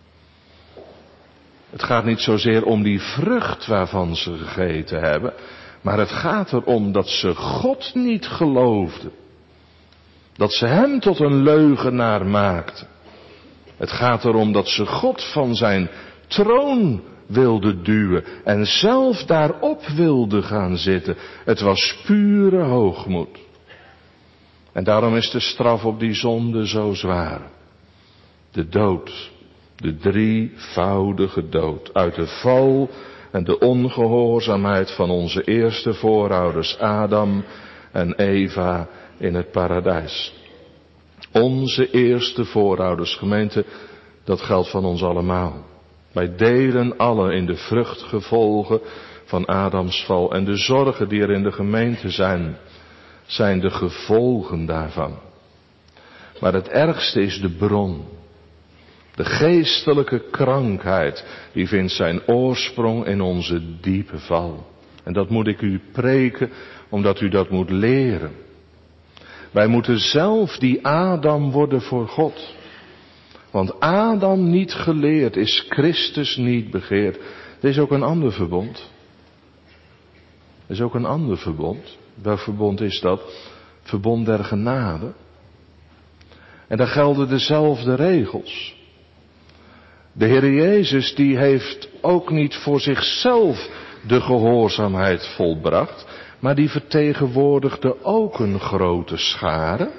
Het gaat niet zozeer om die vrucht waarvan ze gegeten hebben, maar het gaat erom dat ze God niet geloofden. Dat ze hem tot een leugenaar maakten. Het gaat erom dat ze God van zijn troon wilden duwen en zelf daarop wilden gaan zitten. Het was pure hoogmoed. En daarom is de straf op die zonde zo zwaar. De dood, de drievoudige dood, uit de val en de ongehoorzaamheid van onze eerste voorouders Adam en Eva in het paradijs. Onze eerste voorouders, gemeente, dat geldt van ons allemaal. Wij delen alle in de vruchtgevolgen van Adams val. En de zorgen die er in de gemeente zijn, zijn de gevolgen daarvan. Maar het ergste is de bron. De geestelijke krankheid, die vindt zijn oorsprong in onze diepe val. En dat moet ik u preken, omdat u dat moet leren. Wij moeten zelf die Adam worden voor God. Want Adam niet geleerd is Christus niet begeerd. Er is ook een ander verbond. Er is ook een ander verbond. Welk verbond is dat? Verbond der genade. En daar gelden dezelfde regels. De Heer Jezus die heeft ook niet voor zichzelf de gehoorzaamheid volbracht, maar die vertegenwoordigde ook een grote schare.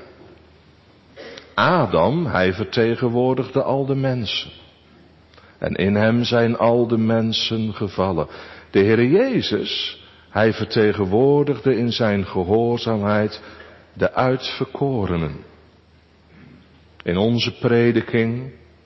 Adam, hij vertegenwoordigde al de mensen. En in hem zijn al de mensen gevallen. De Heer Jezus, hij vertegenwoordigde in zijn gehoorzaamheid de uitverkorenen. In onze prediking,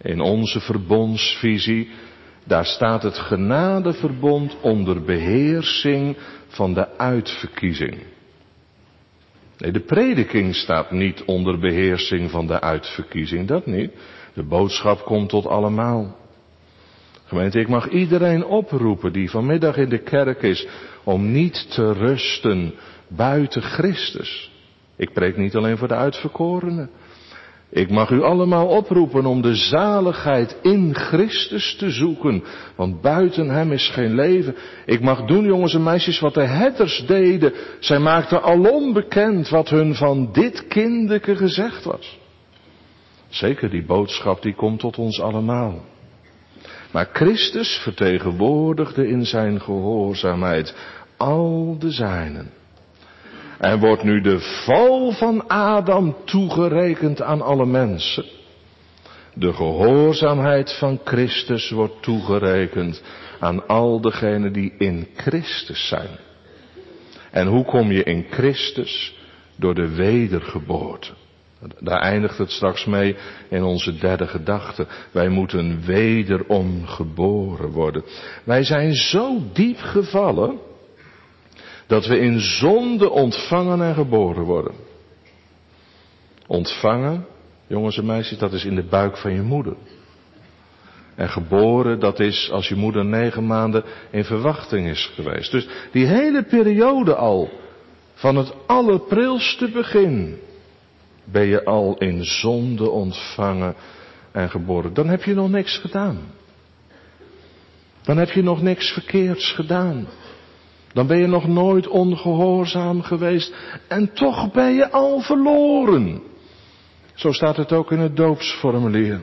In onze verbondsvisie, daar staat het genadeverbond onder beheersing van de uitverkiezing. Nee, de prediking staat niet onder beheersing van de uitverkiezing, dat niet. De boodschap komt tot allemaal. Gemeente, ik mag iedereen oproepen die vanmiddag in de kerk is om niet te rusten buiten Christus. Ik preek niet alleen voor de uitverkorenen. Ik mag u allemaal oproepen om de zaligheid in Christus te zoeken, want buiten hem is geen leven. Ik mag doen, jongens en meisjes, wat de herders deden. Zij maakten alom bekend wat hun van dit kindeke gezegd was. Zeker, die boodschap die komt tot ons allemaal. Maar Christus vertegenwoordigde in zijn gehoorzaamheid al de zijnen. En wordt nu de val van Adam toegerekend aan alle mensen. De gehoorzaamheid van Christus wordt toegerekend aan al degenen die in Christus zijn. En hoe kom je in Christus? Door de wedergeboorte. Daar eindigt het straks mee in onze derde gedachte. Wij moeten wederom geboren worden. Wij zijn zo diep gevallen dat we in zonde ontvangen en geboren worden. Ontvangen, jongens en meisjes, dat is in de buik van je moeder. En geboren, dat is als je moeder negen maanden in verwachting is geweest. Dus die hele periode al, van het allerprilste begin, ben je al in zonde ontvangen en geboren. Dan heb je nog niks gedaan. Dan heb je nog niks verkeerds gedaan. Dan ben je nog nooit ongehoorzaam geweest. En toch ben je al verloren. Zo staat het ook in het doopsformulier.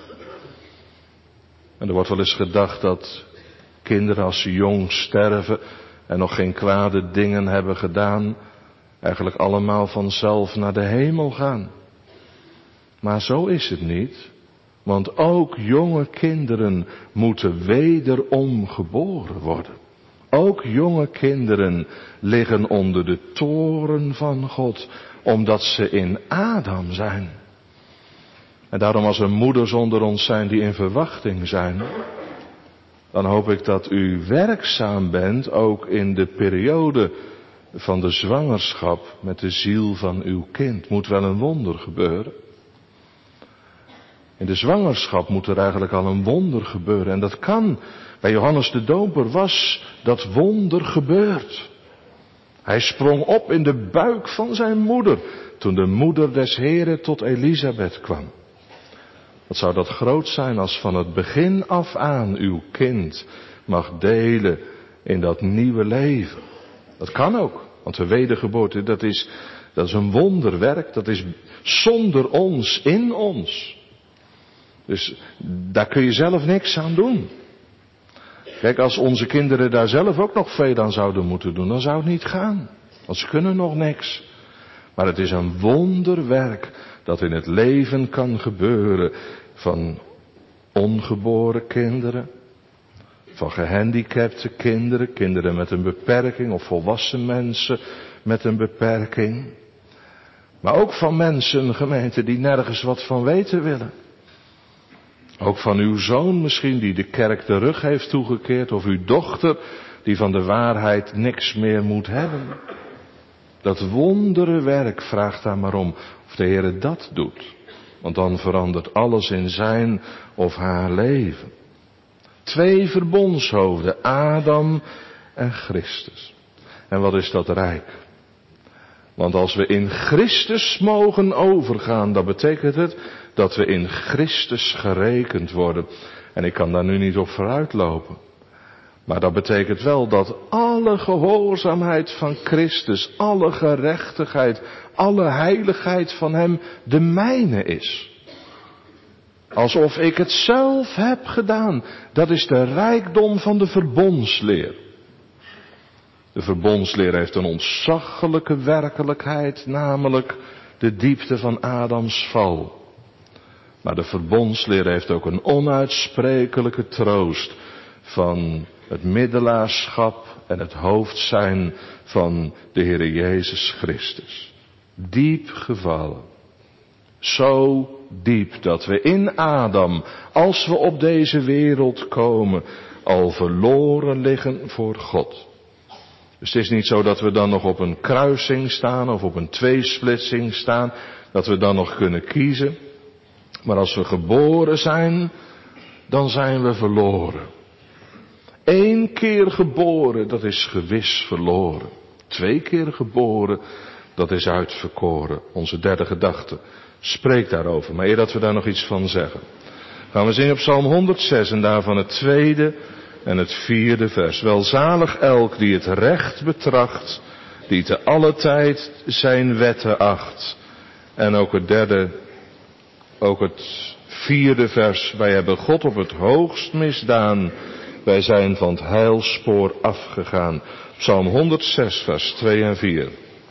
En er wordt wel eens gedacht dat kinderen als ze jong sterven en nog geen kwade dingen hebben gedaan, eigenlijk allemaal vanzelf naar de hemel gaan. Maar zo is het niet. Want ook jonge kinderen moeten wederom geboren worden. Ook jonge kinderen liggen onder de toren van God, omdat ze in Adam zijn. En daarom als er moeders onder ons zijn die in verwachting zijn, dan hoop ik dat u werkzaam bent ook in de periode van de zwangerschap met de ziel van uw kind. Moet wel een wonder gebeuren. In de zwangerschap moet er eigenlijk al een wonder gebeuren. En dat kan. Bij Johannes de Doper was dat wonder gebeurd. Hij sprong op in de buik van zijn moeder, toen de moeder des Heren tot Elisabeth kwam. Wat zou dat groot zijn als van het begin af aan uw kind mag delen in dat nieuwe leven. Dat kan ook, want de wedergeboorte, dat is, dat is een wonderwerk, dat is zonder ons, in ons. Dus daar kun je zelf niks aan doen. Kijk, als onze kinderen daar zelf ook nog veel aan zouden moeten doen, dan zou het niet gaan. Want ze kunnen nog niks. Maar het is een wonderwerk dat in het leven kan gebeuren van ongeboren kinderen, van gehandicapte kinderen, kinderen met een beperking of volwassen mensen met een beperking. Maar ook van mensen, gemeente, die nergens wat van weten willen. Ook van uw zoon misschien die de kerk de rug heeft toegekeerd, of uw dochter die van de waarheid niks meer moet hebben. Dat wonderenwerk, vraagt daar maar om of de Heer dat doet. Want dan verandert alles in zijn of haar leven. Twee verbondshoofden, Adam en Christus. En wat is dat rijk? Want als we in Christus mogen overgaan, dan betekent het dat we in Christus gerekend worden. En ik kan daar nu niet op vooruitlopen. Maar dat betekent wel dat alle gehoorzaamheid van Christus, alle gerechtigheid, alle heiligheid van Hem de mijne is. Alsof ik het zelf heb gedaan. Dat is de rijkdom van de verbondsleer. De verbondsleer heeft een ontzaglijke werkelijkheid, namelijk de diepte van Adams val. Maar de verbondsleer heeft ook een onuitsprekelijke troost van het middelaarschap en het hoofd zijn van de Heere Jezus Christus. Diep gevallen. Zo diep dat we in Adam, als we op deze wereld komen, al verloren liggen voor God. Dus het is niet zo dat we dan nog op een kruising staan of op een tweesplitsing staan, dat we dan nog kunnen kiezen. Maar als we geboren zijn, dan zijn we verloren. Eén keer geboren, dat is gewis verloren. Twee keer geboren, dat is uitverkoren. Onze derde gedachte spreekt daarover. Maar eer dat we daar nog iets van zeggen, gaan we zingen op Psalm honderdzes en daarvan het tweede en het vierde vers. Welzalig elk die het recht betracht, die te alle tijd zijn wetten acht. En ook het derde, ook het vierde vers. Wij hebben God op het hoogst misdaan. Wij zijn van het heilspoor afgegaan. Psalm honderdzes vers twee en vier.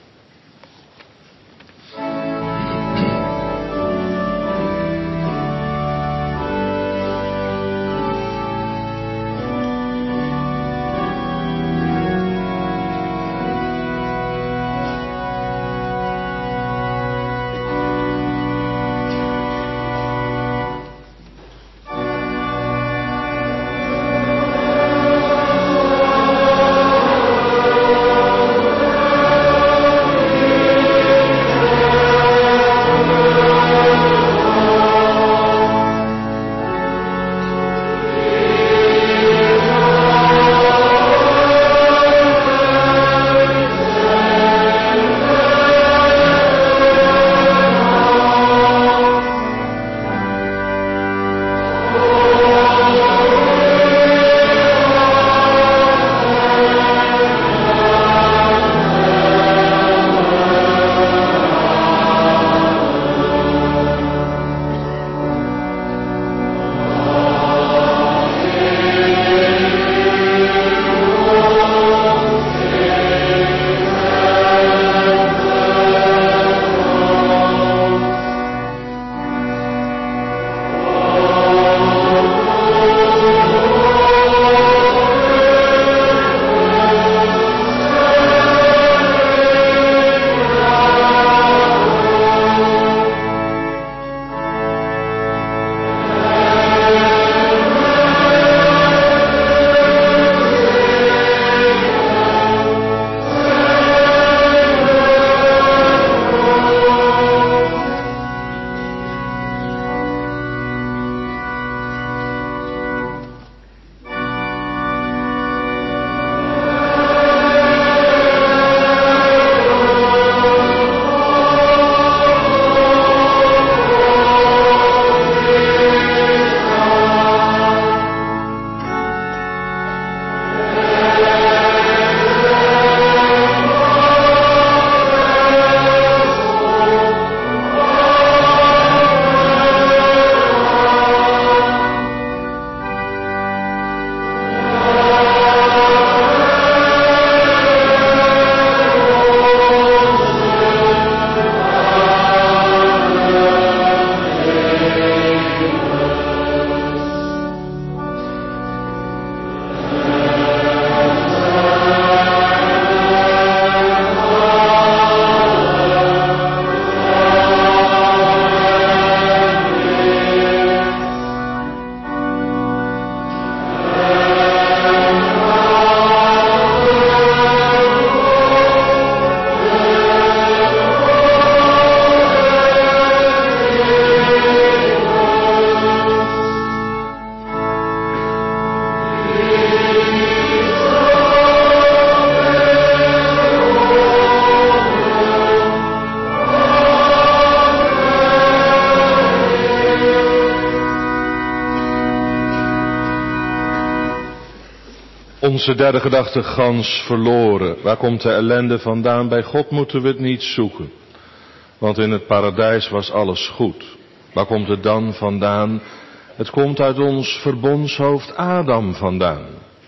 Onze derde gedachte, gans verloren. Waar komt de ellende vandaan? Bij God moeten we het niet zoeken. Want in het paradijs was alles goed. Waar komt het dan vandaan? Het komt uit ons verbondshoofd Adam vandaan.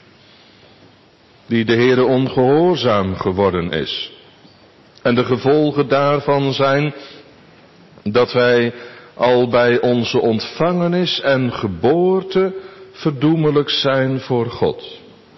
Die de Heere ongehoorzaam geworden is. En de gevolgen daarvan zijn dat wij al bij onze ontvangenis en geboorte verdoemelijk zijn voor God.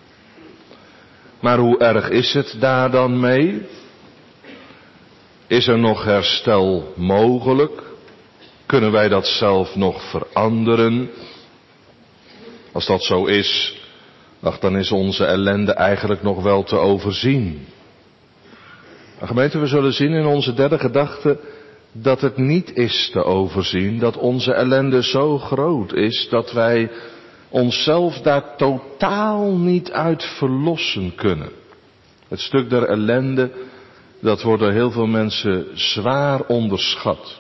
Maar hoe erg is het daar dan mee? Is er nog herstel mogelijk? Kunnen wij dat zelf nog veranderen? Als dat zo is, ach, dan is onze ellende eigenlijk nog wel te overzien. Maar gemeente, we zullen zien in onze derde gedachte dat het niet is te overzien, dat onze ellende zo groot is dat wij onszelf daar totaal niet uit verlossen kunnen. Het stuk der ellende, dat wordt door heel veel mensen zwaar onderschat.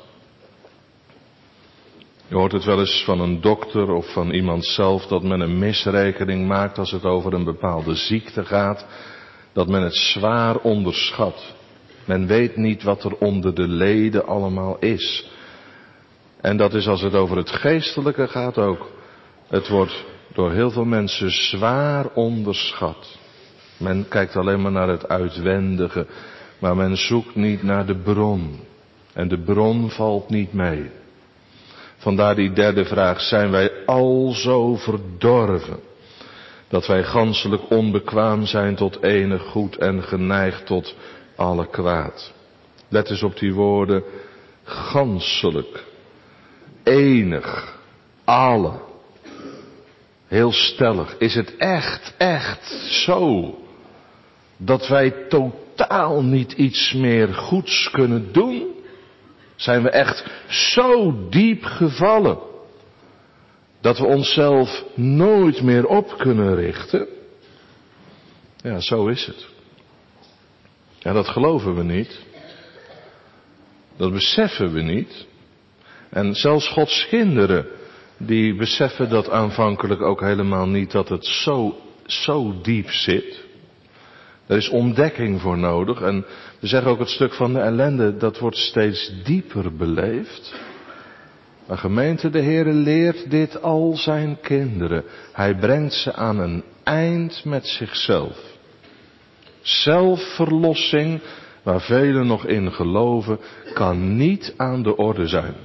Je hoort het wel eens van een dokter of van iemand zelf dat men een misrekening maakt als het over een bepaalde ziekte gaat, dat men het zwaar onderschat. Men weet niet wat er onder de leden allemaal is. En dat is als het over het geestelijke gaat ook. Het wordt door heel veel mensen zwaar onderschat. Men kijkt alleen maar naar het uitwendige, maar men zoekt niet naar de bron. En de bron valt niet mee. Vandaar die derde vraag, zijn wij al zo verdorven, dat wij ganselijk onbekwaam zijn tot enig goed en geneigd tot alle kwaad. Let eens op die woorden, ganselijk, enig, alle. Heel stellig, is het echt, echt zo, dat wij totaal niet iets meer goeds kunnen doen? Zijn we echt zo diep gevallen, dat we onszelf nooit meer op kunnen richten? Ja, zo is het. Ja, dat geloven we niet. Dat beseffen we niet. En zelfs Gods kinderen, die beseffen dat aanvankelijk ook helemaal niet, dat het zo, zo diep zit. Er is ontdekking voor nodig. En we zeggen ook het stuk van de ellende, dat wordt steeds dieper beleefd. Maar gemeente, de Heere leert dit al zijn kinderen. Hij brengt ze aan een eind met zichzelf. Zelfverlossing, waar velen nog in geloven, kan niet aan de orde zijn.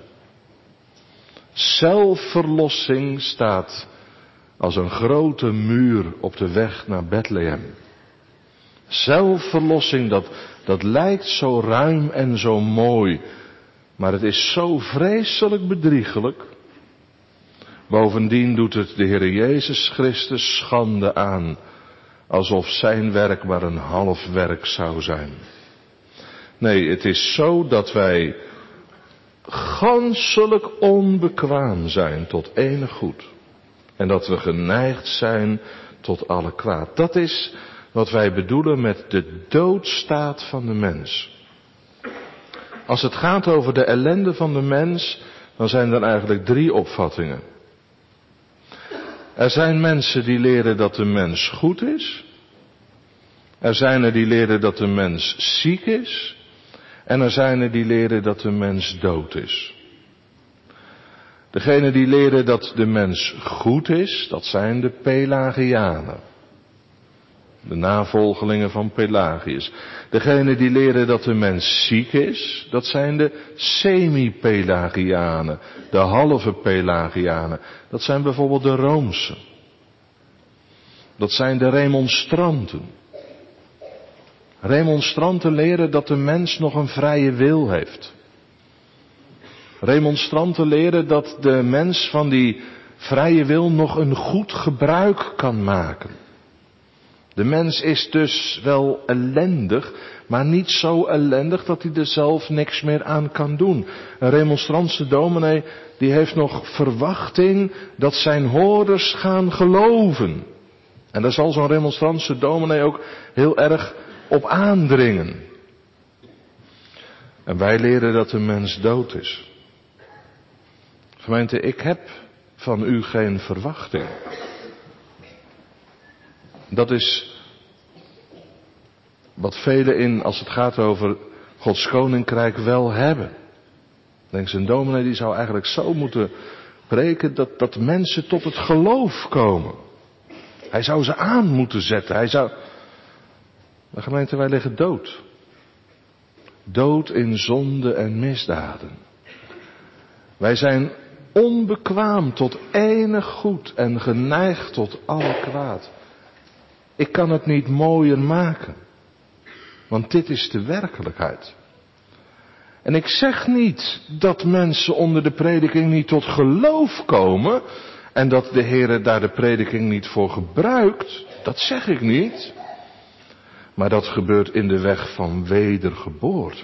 Zelfverlossing staat als een grote muur op de weg naar Bethlehem. Zelfverlossing, dat, dat lijkt zo ruim en zo mooi, maar het is zo vreselijk bedriegelijk. Bovendien doet het de Heer Jezus Christus schande aan, alsof zijn werk maar een half werk zou zijn. Nee, het is zo dat wij ganselijk onbekwaam zijn tot enig goed. En dat we geneigd zijn tot alle kwaad. Dat is wat wij bedoelen met de doodstaat van de mens. Als het gaat over de ellende van de mens, dan zijn er eigenlijk drie opvattingen. Er zijn mensen die leren dat de mens goed is. Er zijn er die leren dat de mens ziek is. En er zijn er die leren dat de mens dood is. Degenen die leren dat de mens goed is, dat zijn de Pelagianen. De navolgelingen van Pelagius. Degenen die leren dat de mens ziek is, dat zijn de semi-Pelagianen, de halve Pelagianen. Dat zijn bijvoorbeeld de Roomsen. Dat zijn de Remonstranten. Remonstranten leren dat de mens nog een vrije wil heeft. Remonstranten leren dat de mens van die vrije wil nog een goed gebruik kan maken. De mens is dus wel ellendig, maar niet zo ellendig dat hij er zelf niks meer aan kan doen. Een remonstrantse dominee, die heeft nog verwachting dat zijn hoorders gaan geloven. En daar zal zo'n remonstrantse dominee ook heel erg op aandringen. En wij leren dat de mens dood is. Gemeente, ik heb van u geen verwachting. Dat is wat velen in, als het gaat over Gods koninkrijk, wel hebben. Denk, een dominee die zou eigenlijk zo moeten preken dat, dat mensen tot het geloof komen. Hij zou ze aan moeten zetten. Hij zou... Maar gemeente, wij liggen dood. Dood in zonde en misdaden. Wij zijn onbekwaam tot enig goed en geneigd tot alle kwaad. Ik kan het niet mooier maken. Want dit is de werkelijkheid. En ik zeg niet dat mensen onder de prediking niet tot geloof komen en dat de Heer daar de prediking niet voor gebruikt. Dat zeg ik niet. Maar dat gebeurt in de weg van wedergeboorte.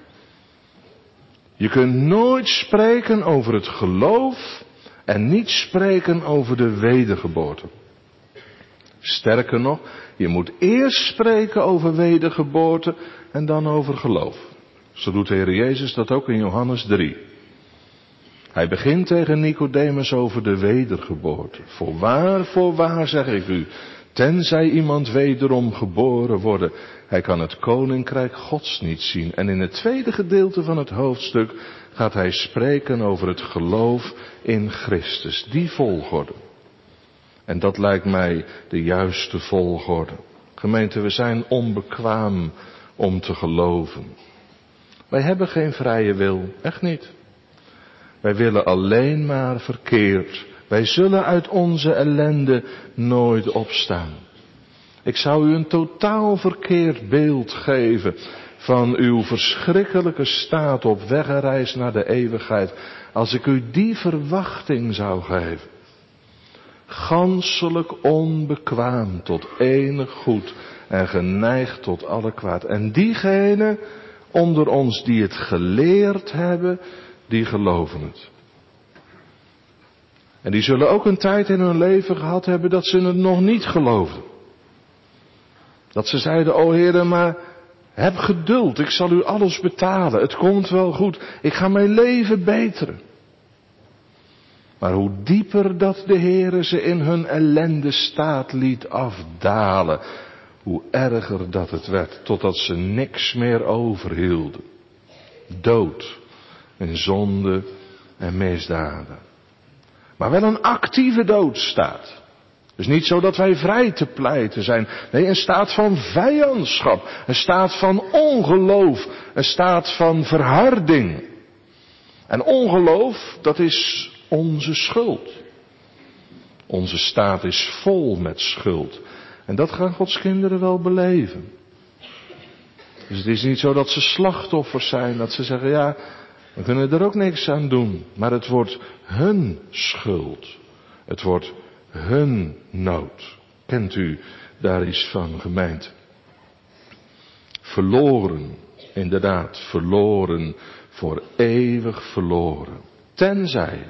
Je kunt nooit spreken over het geloof en niet spreken over de wedergeboorte. Sterker nog, je moet eerst spreken over wedergeboorte en dan over geloof. Zo doet de Heer Jezus dat ook in Johannes drie. Hij begint tegen Nicodemus over de wedergeboorte. Voorwaar, voorwaar zeg ik u, tenzij iemand wederom geboren worden, hij kan het koninkrijk Gods niet zien. En in het tweede gedeelte van het hoofdstuk gaat hij spreken over het geloof in Christus. Die volgorde. En dat lijkt mij de juiste volgorde. Gemeente, we zijn onbekwaam om te geloven. Wij hebben geen vrije wil, echt niet. Wij willen alleen maar verkeerd. Wij zullen uit onze ellende nooit opstaan. Ik zou u een totaal verkeerd beeld geven van uw verschrikkelijke staat op wegreis naar de eeuwigheid, als ik u die verwachting zou geven. Ganselijk onbekwaam tot enig goed en geneigd tot alle kwaad. En diegenen onder ons die het geleerd hebben, die geloven het. En die zullen ook een tijd in hun leven gehad hebben dat ze het nog niet geloofden. Dat ze zeiden, o Heere, maar heb geduld, ik zal u alles betalen, het komt wel goed, ik ga mijn leven beteren. Maar hoe dieper dat de Heere ze in hun ellende staat liet afdalen, hoe erger dat het werd, totdat ze niks meer overhielden. Dood en zonde en misdaden. Maar wel een actieve doodstaat. Dus niet zo dat wij vrij te pleiten zijn. Nee, een staat van vijandschap. Een staat van ongeloof. Een staat van verharding. En ongeloof, dat is onze schuld. Onze staat is vol met schuld. En dat gaan Gods kinderen wel beleven. Dus het is niet zo dat ze slachtoffers zijn. Dat ze zeggen, ja, we kunnen er ook niks aan doen. Maar het wordt hun schuld. Het wordt hun nood. Kent u daar iets van, gemeente? Verloren, inderdaad, verloren, voor eeuwig verloren. Tenzij.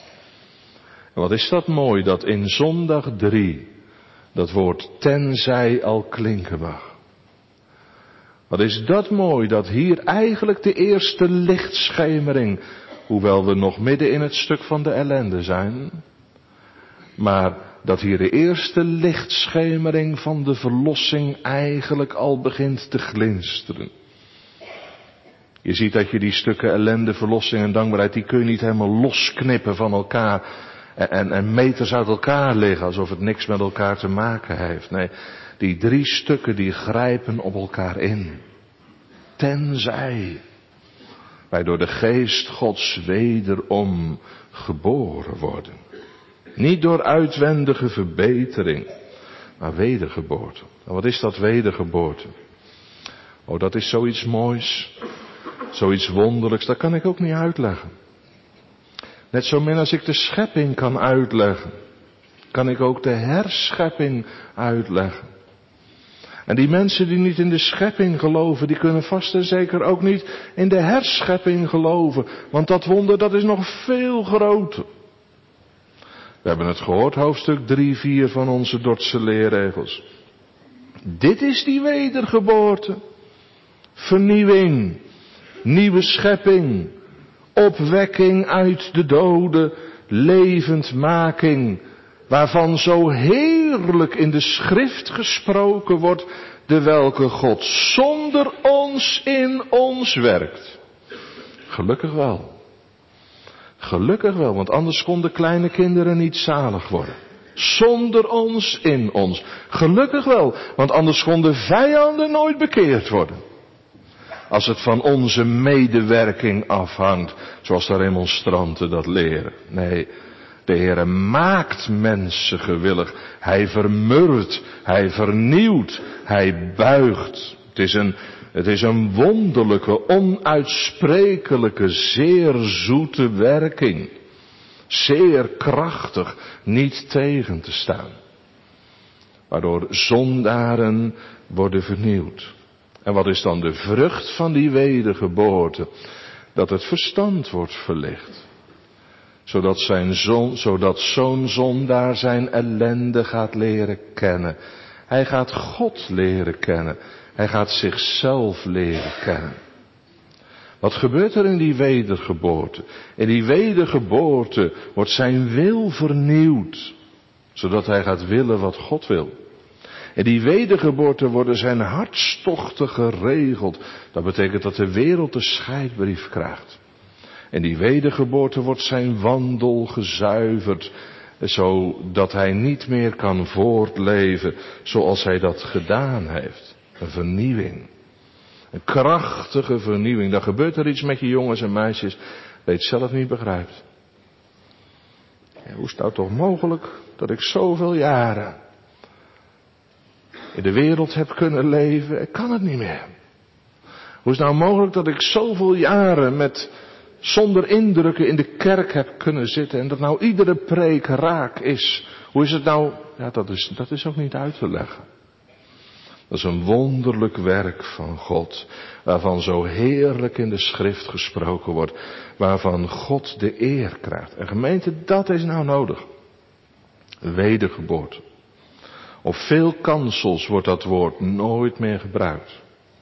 En wat is dat mooi, dat in zondag drie, dat woord tenzij al klinken mag. Wat is dat mooi, dat hier eigenlijk de eerste lichtschemering, hoewel we nog midden in het stuk van de ellende zijn, maar dat hier de eerste lichtschemering van de verlossing eigenlijk al begint te glinsteren. Je ziet dat je die stukken ellende, verlossing en dankbaarheid, die kun je niet helemaal losknippen van elkaar en, en, en meters uit elkaar liggen, alsof het niks met elkaar te maken heeft. Nee, die drie stukken die grijpen op elkaar in. Tenzij wij door de geest Gods wederom geboren worden. Niet door uitwendige verbetering, maar wedergeboorte. En wat is dat wedergeboorte? Oh, dat is zoiets moois, zoiets wonderlijks, dat kan ik ook niet uitleggen. Net zo min als ik de schepping kan uitleggen, kan ik ook de herschepping uitleggen. En die mensen die niet in de schepping geloven, die kunnen vast en zeker ook niet in de herschepping geloven. Want dat wonder, dat is nog veel groter. We hebben het gehoord, hoofdstuk drie, vier van onze Dordtse leerregels. Dit is die wedergeboorte. Vernieuwing, nieuwe schepping, opwekking uit de doden, levendmaking, waarvan zo heerlijk in de schrift gesproken wordt, de welke God zonder ons in ons werkt. Gelukkig wel. Gelukkig wel, want anders konden kleine kinderen niet zalig worden. Zonder ons in ons. Gelukkig wel, want anders konden vijanden nooit bekeerd worden. Als het van onze medewerking afhangt, zoals de remonstranten dat leren. Nee, de Heere maakt mensen gewillig. Hij vermurwt, hij vernieuwt, hij buigt. Het is een Het is een wonderlijke, onuitsprekelijke, zeer zoete werking. Zeer krachtig, niet tegen te staan. Waardoor zondaren worden vernieuwd. En wat is dan de vrucht van die wedergeboorte? Dat het verstand wordt verlicht. Zodat, zijn zon, zodat zo'n zondaar zijn ellende gaat leren kennen. Hij gaat God leren kennen. Hij gaat zichzelf leren kennen. Wat gebeurt er in die wedergeboorte? In die wedergeboorte wordt zijn wil vernieuwd. Zodat hij gaat willen wat God wil. In die wedergeboorte worden zijn hartstochten geregeld. Dat betekent dat de wereld de scheidbrief krijgt. In die wedergeboorte wordt zijn wandel gezuiverd. Zodat hij niet meer kan voortleven zoals hij dat gedaan heeft. Een vernieuwing. Een krachtige vernieuwing. Dan gebeurt er iets met je jongens en meisjes. Dat je het zelf niet begrijpt. Ja, hoe is het nou toch mogelijk dat ik zoveel jaren in de wereld heb kunnen leven? Ik kan het niet meer. Hoe is het nou mogelijk dat ik zoveel jaren met zonder indrukken in de kerk heb kunnen zitten en dat nou iedere preek raak is? Hoe is het nou? Ja, dat is, dat is ook niet uit te leggen. Dat is een wonderlijk werk van God, waarvan zo heerlijk in de schrift gesproken wordt, waarvan God de eer krijgt. En gemeente, dat is nou nodig. Wedergeboorte. Op veel kansels wordt dat woord nooit meer gebruikt.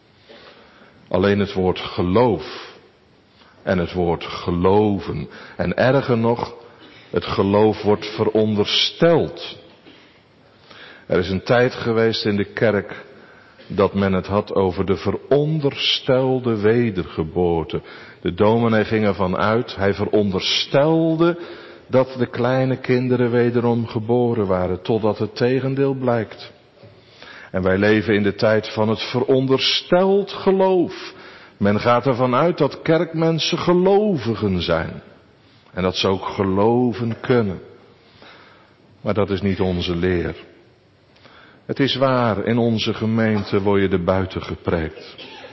Alleen het woord geloof en het woord geloven. En erger nog, het geloof wordt verondersteld. Er is een tijd geweest in de kerk dat men het had over de veronderstelde wedergeboorte. De dominee ging ervan uit, hij veronderstelde dat de kleine kinderen wederom geboren waren, totdat het tegendeel blijkt. En wij leven in de tijd van het verondersteld geloof. Men gaat ervan uit dat kerkmensen gelovigen zijn. En dat ze ook geloven kunnen. Maar dat is niet onze leer. Het is waar, in onze gemeente word je er buiten gepreekt.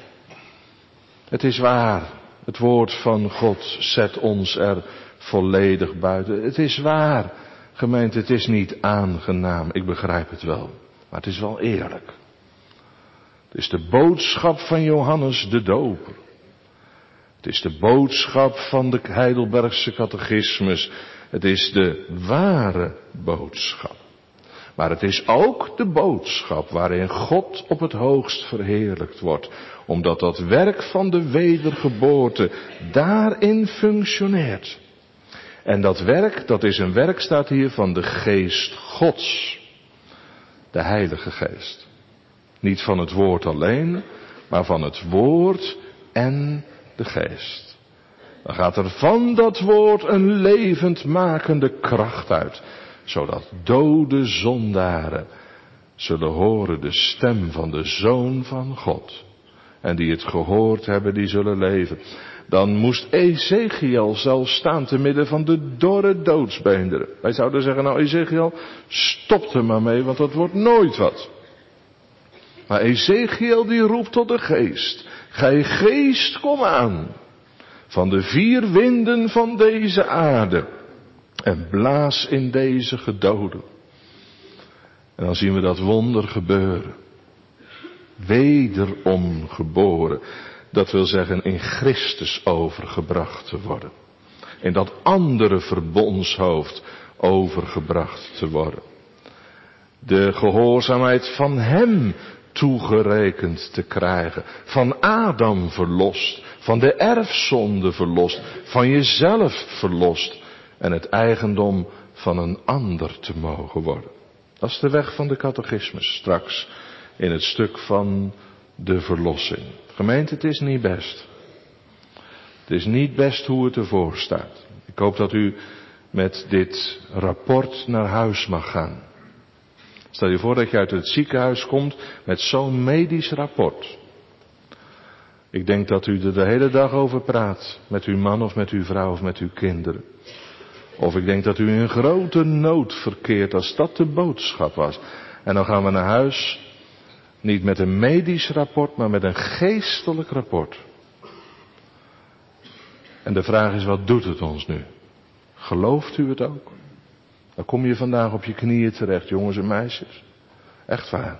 Het is waar, het woord van God zet ons er volledig buiten. Het is waar, gemeente, het is niet aangenaam, ik begrijp het wel. Maar het is wel eerlijk. Het is de boodschap van Johannes de Doper. Het is de boodschap van de Heidelbergse catechismus. Het is de ware boodschap. Maar het is ook de boodschap waarin God op het hoogst verheerlijkt wordt. Omdat dat werk van de wedergeboorte daarin functioneert. En dat werk, dat is een werk, staat hier, van de geest Gods. De Heilige Geest. Niet van het woord alleen, maar van het woord en de geest. Dan gaat er van dat woord een levendmakende kracht uit. Zodat dode zondaren zullen horen de stem van de Zoon van God. En die het gehoord hebben, die zullen leven. Dan moest Ezechiel zelf staan te midden van de dorre doodsbeenderen. Wij zouden zeggen, nou Ezechiel, stop er maar mee, want dat wordt nooit wat. Maar Ezechiel die roept tot de geest. Gij geest, kom aan. Van de vier winden van deze aarde. En blaas in deze gedoden. En dan zien we dat wonder gebeuren. Wederom geboren. Dat wil zeggen in Christus overgebracht te worden. In dat andere verbondshoofd overgebracht te worden. De gehoorzaamheid van hem toegerekend te krijgen. Van Adam verlost. Van de erfzonde verlost. Van jezelf verlost. En het eigendom van een ander te mogen worden. Dat is de weg van de catechismus straks. In het stuk van de verlossing. Gemeente, het is niet best. Het is niet best hoe het ervoor staat. Ik hoop dat u met dit rapport naar huis mag gaan. Stel je voor dat je uit het ziekenhuis komt met zo'n medisch rapport. Ik denk dat u er de hele dag over praat. Met uw man of met uw vrouw of met uw kinderen. Of ik denk dat u in grote nood verkeert als dat de boodschap was. En dan gaan we naar huis Niet met een medisch rapport, maar met een geestelijk rapport. En de vraag is, wat doet het ons nu? Gelooft u het ook? Dan kom je vandaag op je knieën terecht, jongens en meisjes. Echt waar.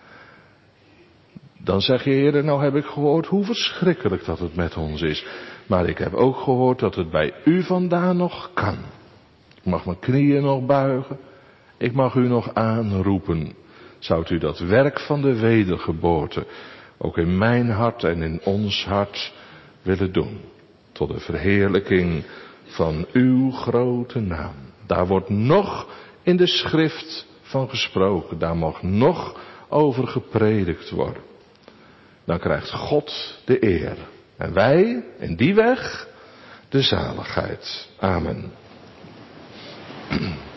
Dan zeg je, Heer, nou heb ik gehoord hoe verschrikkelijk dat het met ons is. Maar ik heb ook gehoord dat het bij u vandaan nog kan. Ik mag mijn knieën nog buigen. Ik mag u nog aanroepen. Zou u dat werk van de wedergeboorte ook in mijn hart en in ons hart willen doen? Tot de verheerlijking van uw grote naam. Daar wordt nog in de schrift van gesproken. Daar mag nog over gepredikt worden. Dan krijgt God de eer. En wij, in die weg, de zaligheid. Amen.